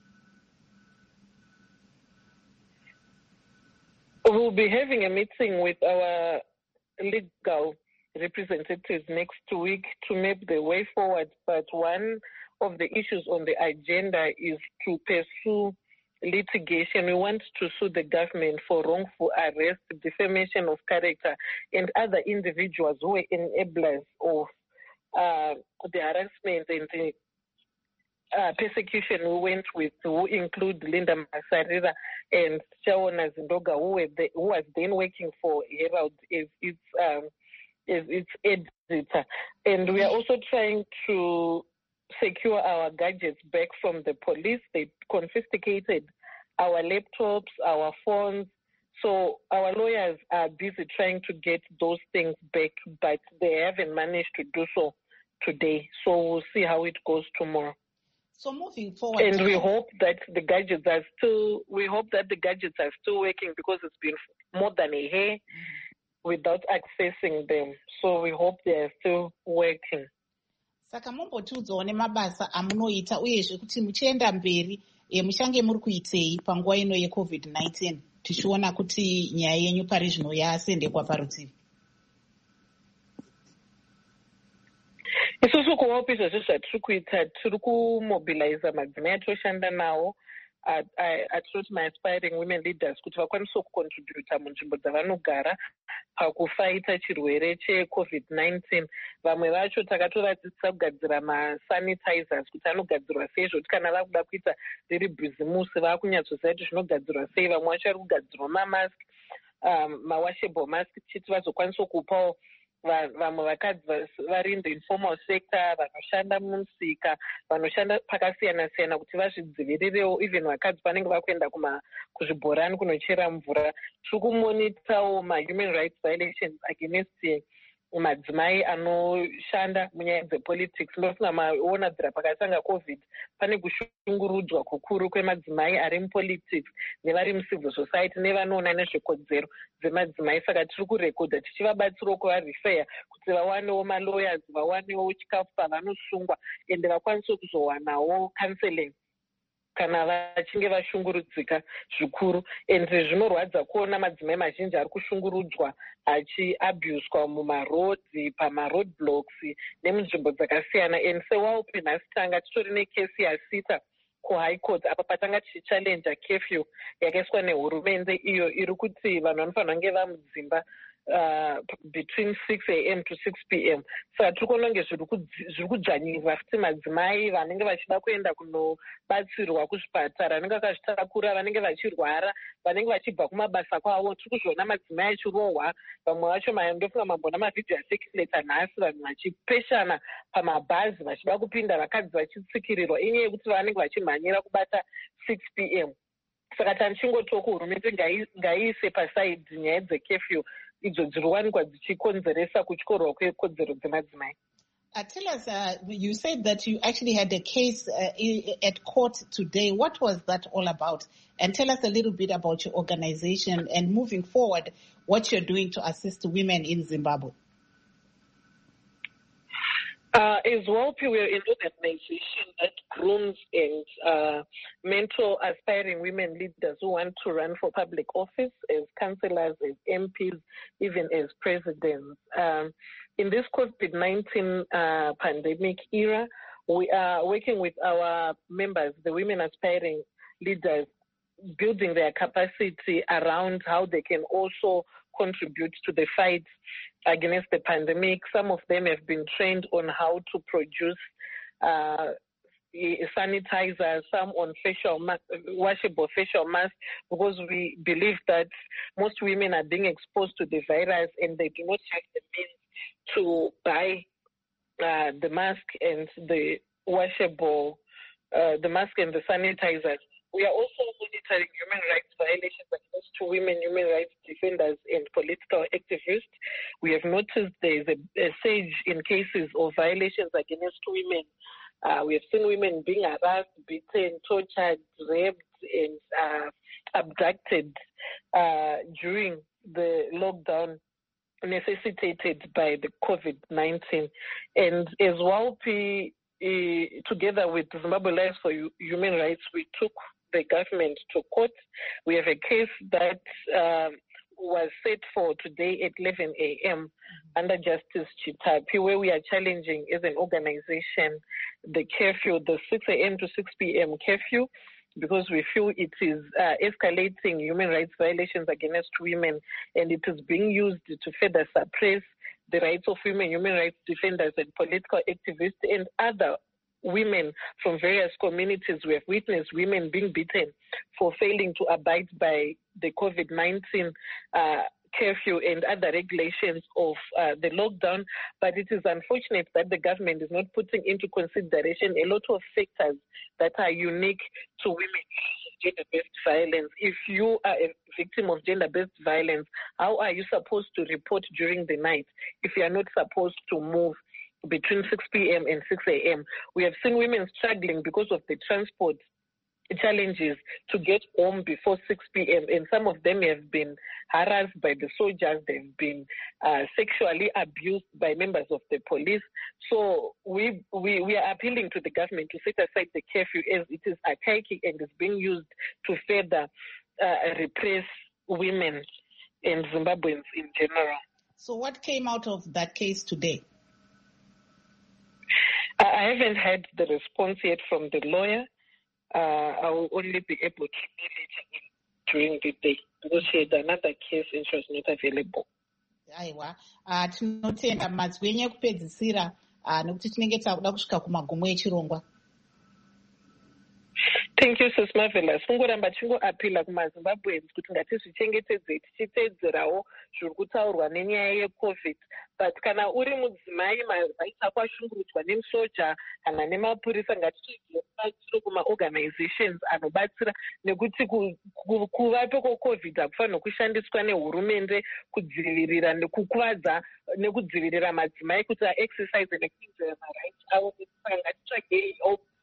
Speaker 3: We'll be having a meeting with our legal representatives next week to map the way forward, but one of the issues on the agenda is to pursue litigation. We want to sue the government for wrongful arrest, defamation of character, and other individuals who were enablers of the harassment and the persecution we went with, who include Linda Masarira and Shaona Zindoga, who was then working for Herald as its editor. And we are also trying to secure our gadgets back from the police. They confiscated our laptops, our phones. So our lawyers are busy trying to get those things back, but they haven't managed to do so today. So we'll see how it goes tomorrow.
Speaker 2: So moving forward,
Speaker 3: and we hope that the gadgets are still working, because it's been more than a year without accessing them. So we hope they are still working.
Speaker 2: Saka mumbotiudzawo nemabasa amunoita uyezve kuti muchienda mberi muchange muri kuitei panguva ino yeCovid-19 tichiona kuti nyaya yenyu pari zvino yasendekwa parutivi.
Speaker 3: Isusu kuvapo izvozvo zvatiri kuita, tiri kumobiliza madzimai atoshanda nawo atinoti maaspiring women leaders kuti vakwanise kucontributa munzvimbo dzavanogara pakufaita chirwere cheCovid-19. Vamwe vacho takatovadzidzisa kugadzira masanitizers kuti anogadzirwa sei, zvoti kana vakuda kuita riri bhizimusi vakunyatsoziva kuti zvinogadzirwa sei. Vamwe vacho vari kugadzirwa mamask, mawashable mask, tichiti vazokwanisa kupawo vamwe vakadzi vari in the informal sector, vanoshanda mumusika, vanoshanda pakasiyana-siyana kuti vazvidzivirirewo. Even vakadzi vanenge vakuenda kuzvibhorani kunochera mvura. Tiri kumonitawo ma-human rights violations against madzimai anoshanda munyaya dzepolitics. Ndofunga maonadzira pakatanga COVID pane kushungurudzwa kukuru kwemadzimai ari mupolitics nevari mucivil society nevanoona nezvekodzero dzemadzimai. Saka tiri kurekodha tichivabatsirawo kuvarifeya kuti vawanewo malawyers, vawanewo chikafu pavanosungwa ende vakwanisewo kuzowanawo counseling kana vachinge vashungurudzika zvikuru. Ende zvinorwadza kuona madzimai mazhinji ari kushungurudzwa achiabuswa mumarodzi, pamaroad blocks nemunzvimbo dzakasiyana. And sewaupe nhasi tanga titori nekesi yasita kuhigh court apa patanga tichichallenja curfew yakaiswa nehurumende iyo iri kuti vanhu vanofanira kunge vamudzimba between 6 a.m. to 6 p.m. Saka tiri kuona kunge zviri kudzvanyirwa futi madzimai vanenge vachida kuenda kunobatsirwa kuzvipatara, vanenge vakazvitakura, vanenge vachirwara, vanenge vachibva kumabasa kwavo. Tiri kuzviona madzimai achirohwa, vamwe vacho ndofunga mambona mavhidhiyo aseculator nhasi, vanhu vachipeshana pamabhazi vachida kupinda, vakadzi vachitsikirirwa inyaya yekuti vanenge vachimhanyira kubata 6 p.m. Saka tanichingotiwo kuhurumende ngaiise pasaidhi nyaya dzecurfew idzo dziri kuwanikwa dzichikonzeresa kutyorwa kwekodzero dzemadzimai.
Speaker 2: Tell us, you said that you actually had a case at court today. What was that all about? And tell us a little bit about your organization and moving forward, what you're doing to assist women in Zimbabwe.
Speaker 3: As well, we are an organization that grooms and mentor aspiring women leaders who want to run for public office as councillors, as MPs, even as presidents. In this COVID-19 pandemic era, we are working with our members, the women aspiring leaders, building their capacity around how they can also contribute to the fight against the pandemic. Some of them have been trained on how to produce sanitizers, some on washable facial masks, because we believe that most women are being exposed to the virus and they do not have the means to buy the mask and the washable, the mask and the sanitizers. We are also monitoring human rights violations against women, human rights defenders, and political activists. We have noticed there is a surge in cases of violations against women. We have seen women being harassed, beaten, tortured, raped, and abducted during the lockdown necessitated by the COVID-19. And as WAUPI, together with Zimbabwe Lives for Human Rights, we took the government to court. We have a case that was set for today at 11 a.m. under Justice Chitapi, where we are challenging as an organization the curfew, the 6 a.m. to 6 p.m. curfew, because we feel it is escalating human rights violations against women, and it is being used to further suppress the rights of women, human rights defenders, and political activists, and other women from various communities. We have witnessed women being beaten for failing to abide by the COVID-19 curfew and other regulations of the lockdown. But it is unfortunate that the government is not putting into consideration a lot of factors that are unique to women. Gender-based violence. If you are a victim of gender-based violence, how are you supposed to report during the night if you are not supposed to move between 6 p.m. and 6 a.m.? We have seen women struggling because of the transport challenges to get home before 6 p.m. and some of them have been harassed by the soldiers. They've been sexually abused by members of the police. So we are appealing to the government to set aside the curfew as it is archaic and is being used to further repress women and Zimbabweans in general.
Speaker 2: So what came out of that case today?
Speaker 3: I haven't had the response yet from the lawyer. I will only be able to deal it during the day because she had another case and she was not available.
Speaker 2: Aiwa, tinotenda mazwi enyu ekupedzisira nekuti tinenge takuda kusvika kumagumo echirongwa.
Speaker 3: Thank you, Sis Marvelous. Kungoramba chingoapila kumaZimbabweans kuti ngatizvichengetedze tichiteedzerawo zviri kutaurwa nenyaya yeCovid. But kana uri mudzimai marights ako ashungurudzwa nemusoja kana nemapurisa, ngatitizviro kumaorganizations anobatsira, nekuti kuvapo kweCovid hakufanirwa kushandiswa nehurumende kudzivirira nekukuvadza nekudzivirira madzimai kuti aexercise nekuenjoya marights avo. Saka ngatitsvagei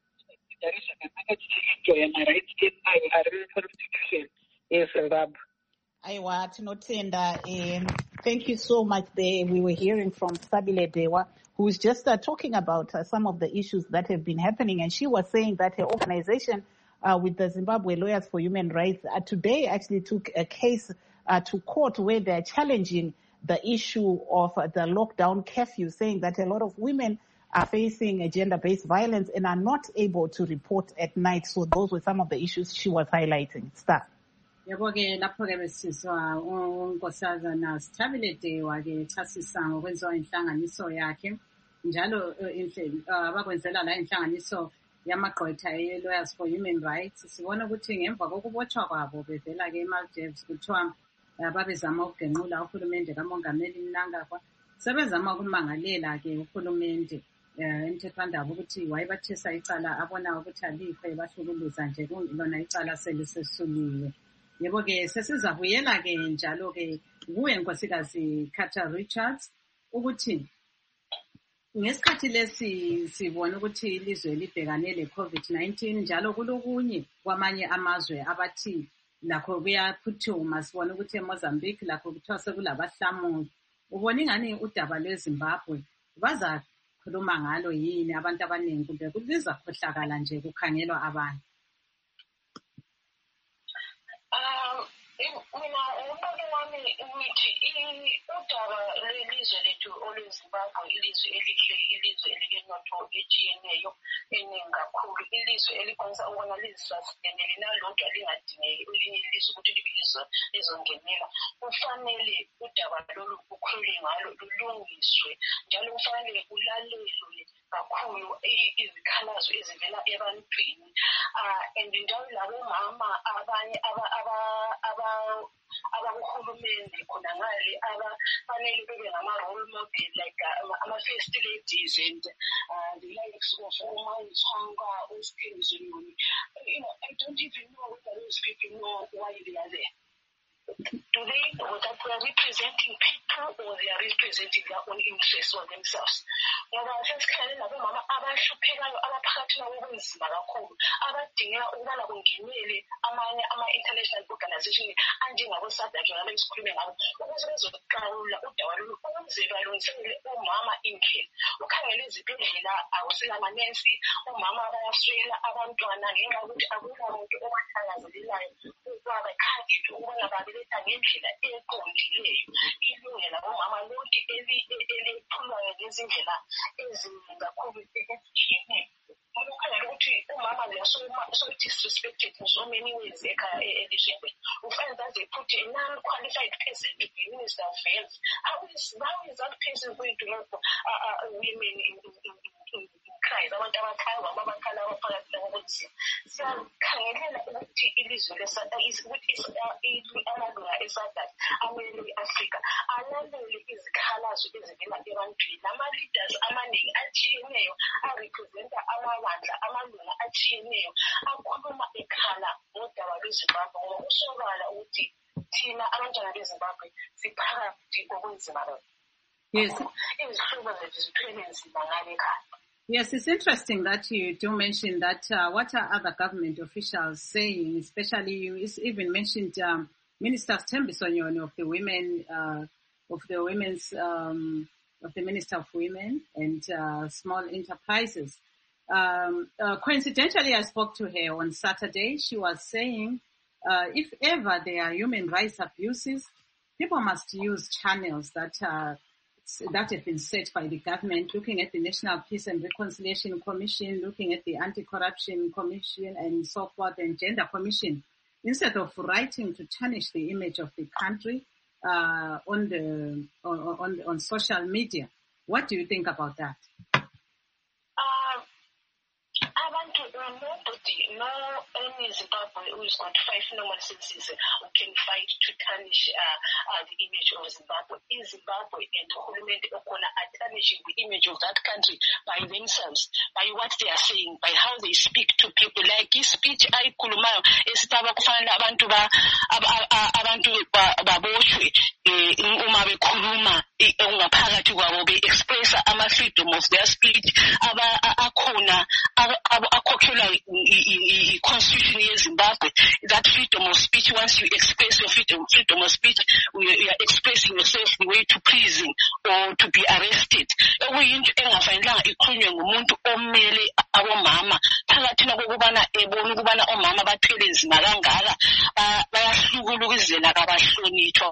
Speaker 2: Aiwa, tinotenda. Thank you so much. There we were hearing from Sabile Dewa, who is just talking about some of the issues that have been happening, and she was saying that her organization with the Zimbabwe Lawyers for Human Rights today actually took a case to court where they're challenging the issue of the lockdown curfew, saying that a lot of women are facing gender-based violence and are not able to report at night. So those were some of the issues she was highlighting. Star.
Speaker 1: Yabo-ke lapho-ke besizwa unkosazana Sithabile Dewa-ke echasisa ngokwenziwa inhlanganiso yakhe njalo abakwenzela la inhlanganiso yamagqwetha e-Lawyers for Human Rights. Sibona ukuthi ngemva kokubotshwa kwabo bevela-ke eMaldives kuthiwa babezama ukugenqula uhulumende kamongameli Mnangagwa, sebezama ukumangalela-ke uhulumende emthethwandaba ukuthi wayebathesa icala abona ukuthi alikho, ebahlukuluza nje lona icala selisesululiwe. Yebo-ke sesizabuyela-ke njalo-ke kuwe Nkosikazi Carter Richards ukuthi ngesikhathi lesi sibona ukuthi ilizwe libhekane le-COVID-19 njalo kulokunye kwamanye amazwe abathi lakho kuyaphuthuma. Sibona ukuthi eMozambique lakho kuthiwa sekulabahlamuki. Ubona ingani udaba lweZimbabwe bazakhuluma ngalo yini abantu abaningi, kumbe kuzakhohlakala nje kukhangelwa abantu?
Speaker 4: Mina umbono wami ukuthi udaba lwelizwe lethu olweZimbabwe ilizwe elihle, ilizwe elilenotho etshiyeneyo eningi kakhulu, ilizwe elikwanisa ukubona lizisustenele nalodwa lingadingeki elinye ilizwe ukuthi libe lizongenela. Kufanele udaba lolu kukhulunywe ngalo, lulungiswe, njalo kufanele kulalelwe kakhulu izikhalazo ezivela ebantwini, and njalo labomama abanye abakuhulumende khona ngale abafanele bebe ngama-role model, like ama-first ladies and the likes of uMaNtshangwa, uSiphengiswe Ncube. I don't even know whether those people know why they are there. Do they know that they are representing people or they are representing their own interests or themselves? Ngoba sesikhalele labomama abahluphekayo abaphakathi kwabo kunzima kakhulu, abadingeka ukubana kungenele amanye ama-international organization anjengabo-SADC ngabe sikhulume ngabo ukuze bezoqawula udaba lolu ukuze balungiselele omama indlela. Ukhangele izibhedlela awuselamanesi, omama bayaswela abantwana ngenxa yokuthi akulamuntu obathakazelelayo ukuba bekhandile ukubona babeletha ngendlela eqondileyo. Ilungelo labomama lonke eliphulwayo ngezindlela eziningi kakhulu ezitshiyeneyo. Ukhangele ukuthi umama they are so disrespected in so many ways ekhaya elizweni. We find that they put a non-qualified person to be Minister of Health. How is that person going to help women in crisis? Abantu abakhala abakhala abaphakathi kwabonzima. Siyakhangelela ukuthi ilizwe amalunga eSADC amele i-Afrika alalele izikhalazo ezivela ebantwini. Ama-leaders amaningi atshiyeneyo arepresenta amabandla amalunga atshiyeneyo akhuluma ekhala ngodaba lweZimbabwe, ngoba kusobala ukuthi thina abantwana beZimbabwe siphakathi kokunzima lokho.
Speaker 1: Yes.
Speaker 4: Izihlobo zethu zithwele nzima ngale ekhaya.
Speaker 1: Yes, it's interesting that you do mention that. What are other government officials saying? Especially you even mentioned Minister Thembiso Nyoni of the women, of the Minister of Women and Small Enterprises. Coincidentally, I spoke to her on Saturday. She was saying, if ever there are human rights abuses, people must use channels that have been set by the government, looking at the National Peace and Reconciliation Commission, looking at the Anti-Corruption Commission and so forth, and Gender Commission, instead of writing to tarnish the image of the country on social media. What do you think about that?
Speaker 4: Abantu nobody no any Zimbabwe who has got 5 normal senses who can fight to tarnish the image of Zimbabwe. In Zimbabwe and Hulumende Okona are tarnishing the image of that country by themselves, by what they are saying, by how they speak to people. Like his speech, I kulumayo esitaba kufana abantu baboshwe uma bekhuluma ngaphakathi kwabo be-express ama-freedom of their speech akhona akhokhelwa i-constitution yeZimbabwe. That freedom of speech, once you express your freedom of speech, you are expressing yourself the way to prison or to be arrested. Okuyinto engafanelanga ikhulunywe ngumuntu omele abomama phakathi kokubana ebona ukubana omama bathwele nzima kangaka bayahlukulukezela kabahlonitshwa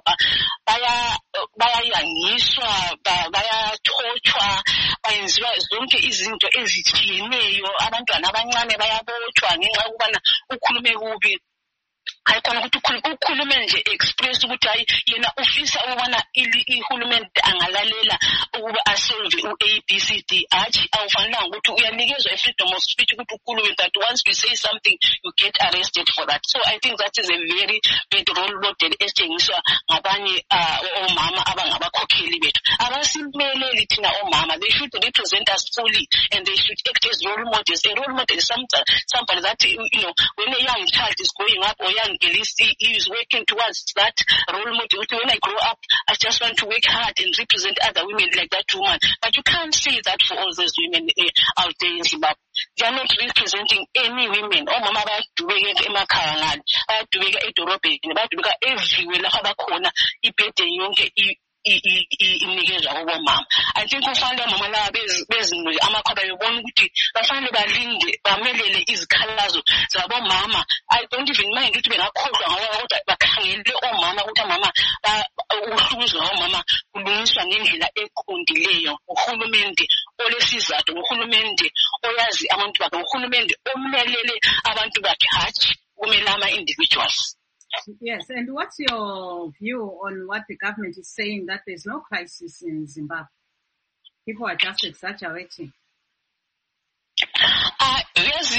Speaker 4: bayayangiswa bayathothwa bayenziwa zonke izinto ezitshiyeneyo. Abantwana abancane bayabotshwa ngenxa yokubana ukhulume kubi. Ayikhona ukuthi ukhulume nje express ukuthi hayi yena ufisa ukubana ihulumende angalalela ukuba asolve u-ABCD. Hayi awufanelanga ukuthi uyanikezwa i-freedom of speech ukuthi ukhulume, that once you say something you get arrested for that. So I think that is a very bad role model esitshengiswa ngabanye omama abangabakhokheli bethu. Abasimeleli thina omama, they should represent us fully and they should act as role models. A role model is somebody that, when a young child is growing up or young girl is working towards that role model. When I grow up, I just want to work hard and represent other women like that woman. But you can't say that for all those women out there in Zimbabwe. They are not representing any women. Oh, mama, bayadubeka emakhaya ngani, bayadubeka edorobheni, bayadubeka everywhere lapha bakhona ibhede yonke inikezwa kubomama. I think kufanele mama laba bezinqule amakhaba bebona ukuthi bafanele balinde bamelele izikhalazo zabomama. I don't even mind ukuthi bengakhohlwa ngawo kodwa bakhangele omama ukuthi mama ukuhluzwa omama kulungiswa ngendlela eqondileyo. Uhulumende olesizathu, uhulumende oyazi abantu bakhe, uhulumende omelele abantu bakhe, hatshi kumele ama-individuals.
Speaker 1: Yes, and what's your view on what the government is saying, that there's no crisis in Zimbabwe? People are just exaggerating.
Speaker 4: Yes,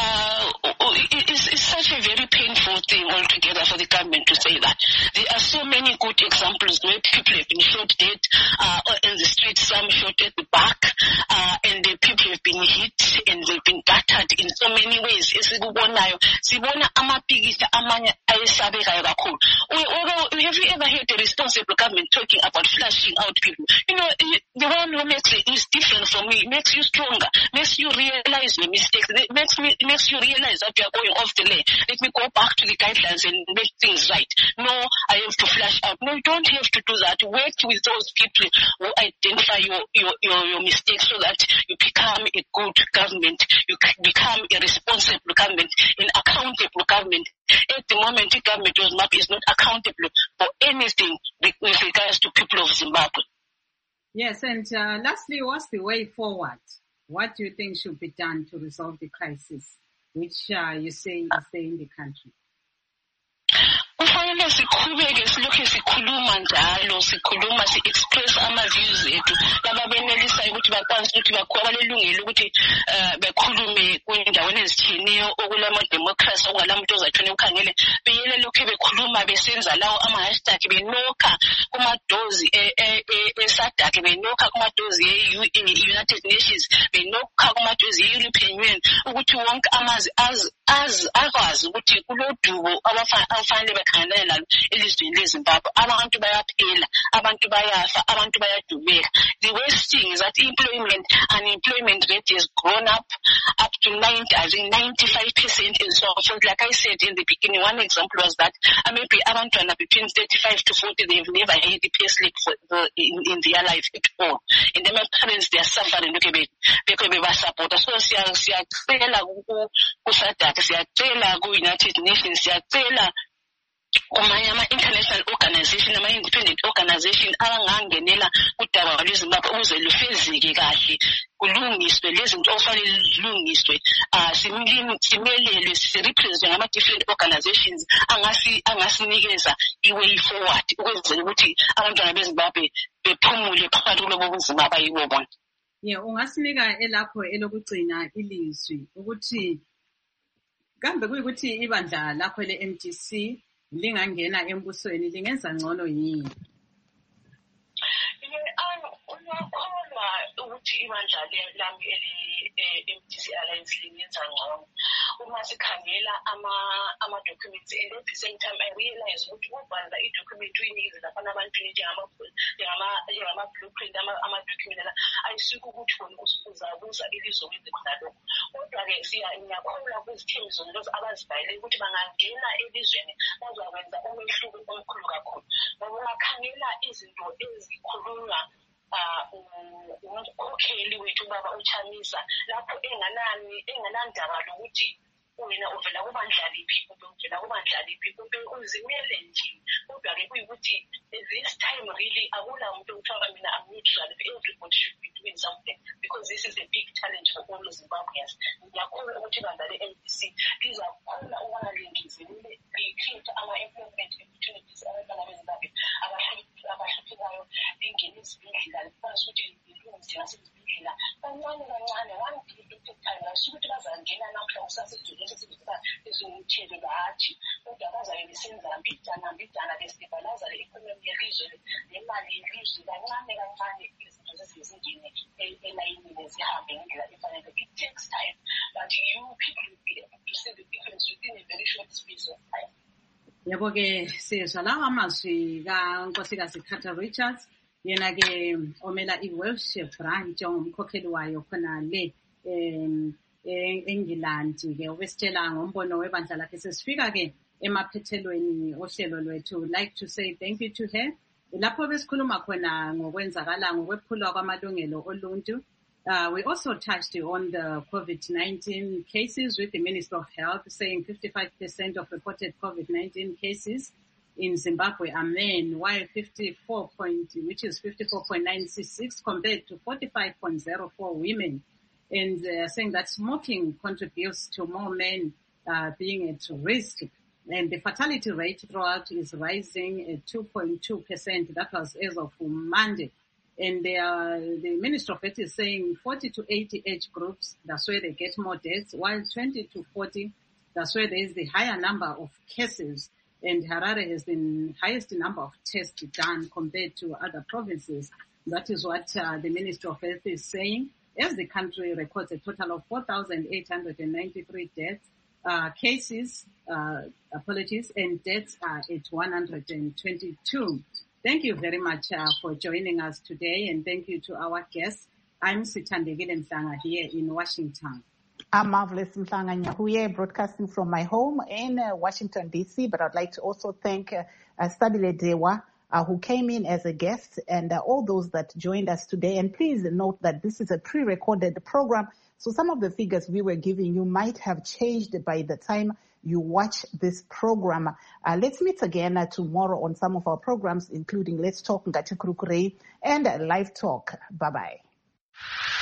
Speaker 4: it's such a very painful thing altogether for the government to say that. There are so many good examples where people have been shot dead in the streets, some shot at the back, and the people have been hit and they've been battered in so many ways. Sibona amapikisa amanye ayesabekayo kakhulu. Have you ever heard a responsible government talking about flashing out people? The one who makes it is different from me. It makes you stronger, makes you realize your mistakes. It makes you realize that you are going off the lane. Let me go back to the guidelines and make things right. No, I have to flash out. No, you don't have to do that. Work with those people who identify your mistakes so that you become a good government. You become a responsible government, an accountable government. At the moment, the government is not accountable for anything with regards to people of Zimbabwe.
Speaker 1: Yes, and lastly, what's the way forward? What do you think should be done to resolve the crisis, which you say is there in the country?
Speaker 4: Kufanele sikhubeke silokhu sikhuluma njalo, sikhuluma si-express ama-views ethu laba benelisayo ukuthi bakwazi ukuthi balelungelo ukuthi bekhulume kwindaweni ezitshiyeneyo okulama-democracy okungalamuntu ozatshone ukhangele beyele lokhu bekhuluma besenza lawo ama-hashtag benokha kumadozi eSADC, benokha kumadozi e-United Nations, benokha kumadozi e-European Union ukuthi wonke amazwe akwazi ukuthi kulodubo abafanele bekhangelane nalo elizweni leZimbabwe. Abantu bayaphela, abantu bayafa, abantu bayadubeka. The worst thing is that unemployment rate has grown up to 95% and so forth. Like I said in the beginning, one example was that maybe abantwana between 35 to 40, they've never had a pay slip in their life at all. And then my parents, they are suffering because they were supported. So siyacela ku-SADC, siyacela ku-United Nations, siyacela international organization, independent organization abangangenela udaba lweZimbabwe ukuze lufezeke kahle, kulungiswe lezi zinto ofanele zilungiswe, simelelwe, sirepresentwe ngama-different organizations angasinikeza i-way forward ukwenzela ukuthi abantwana beZimbabwe bephumule phakathi kulobo bunzima abayibo bona.
Speaker 1: Yeah, ungasinika elapho elokugcina ilizwi ukuthi Kambe kuyikuthi ibandla lakho le-MDC lingangena embusweni lingenza ngcono yini?
Speaker 4: Uyakholwa ukuthi ibandla lami ele-MDC Alliance lingenza ngcono uma sikhangela ama-documents, and at the same time I realize ukuthi ukubhala i-document uyinikeze lapha abantu njengama-blueprint, ama-document la ayisuke ukuthi wona uzabuza ilizwe wenze khona lokho. Kodwa-ke ngiyakholwa kwizithembi zonke abazibhayile ukuthi bangangena elizweni bazakwenza umehluko omkhulu kakhulu. Ngoba ungakhangela izinto ezikhulunywa umkhokheli wethu ubaba uChamisa lapho enganandaba lokuthi wena uvela kubandla liphi kumbe uvela kubandla liphi kumbe uzimele nje. Kodwa-ke kuyikuthi this time really akula muntu okuthiwa mina I'm neutral. Everybody should be doing something because this is a big challenge for all Zimbabweans. Ngiyakholwa ukuthi ibandla le-MDC lizakhona ukungalingezelele li-create ama-employment opportunities abantwana beZimbabwe abahluphekayo bengene ezibhedlela likwazi ukuthi lilungise nasezibhedlela kancane 1 day at a time. Ayisuke ukuthi bazangena namhla kusasezweni esizikuba ezomthelo hatshi, kodwa bazabe besenza mbijana bestabilize le-economy yelizwe nemali yelizwe kancane izinto zezingene elayinile zihambe ngendlela efanele. It takes time, but you people will be able to see the difference within a very short space of time.
Speaker 1: Yebo-ke sizwa lawa amazwi kaNkosikazi Carter Richards, yena-ke omela i-Welsh branch ongumkhokheli wayo khona le eNgilandi-ke ubesitshela ngombono webandla lakhe. Sesifika-ke emaphethelweni ohlelo lwethu. Would like to say thank you to her. Lapho besikhuluma khona ngokwenzakala ngokwephulwa kwamalungelo oluntu. We also touched on the COVID-19 cases with the Minister of Health saying 55% of reported COVID-19 cases in Zimbabwe are men, while 54.96 compared to 45.04 women. And saying that smoking contributes to more men being at risk. And the fatality rate throughout is rising at 2.2%. That was as of Monday. And the Minister of Health is saying 40 to 80 age groups, that's where they get more deaths, while 20 to 40, that's where there is the higher number of cases. And Harare has the highest number of tests done compared to other provinces. That is what the Minister of Health is saying, as the country records a total of 4,893 deaths, cases, and deaths are at 122. Thank you very much for joining us today, and thank you to our guests. I'm Sithandegile Mhlanga here in Washington.
Speaker 2: I'm Marvelous Mhlanga Nyahuye, broadcasting from my home in Washington, D.C., but I'd like to also thank Stabile Dewa, who came in as a guest, and all those that joined us today. And please note that this is a pre-recorded program, so some of the figures we were giving you might have changed by the time you watch this program. Let's meet again tomorrow on some of our programs, including Let's Talk Ngati Kurukurei and Live Talk. Bye-bye.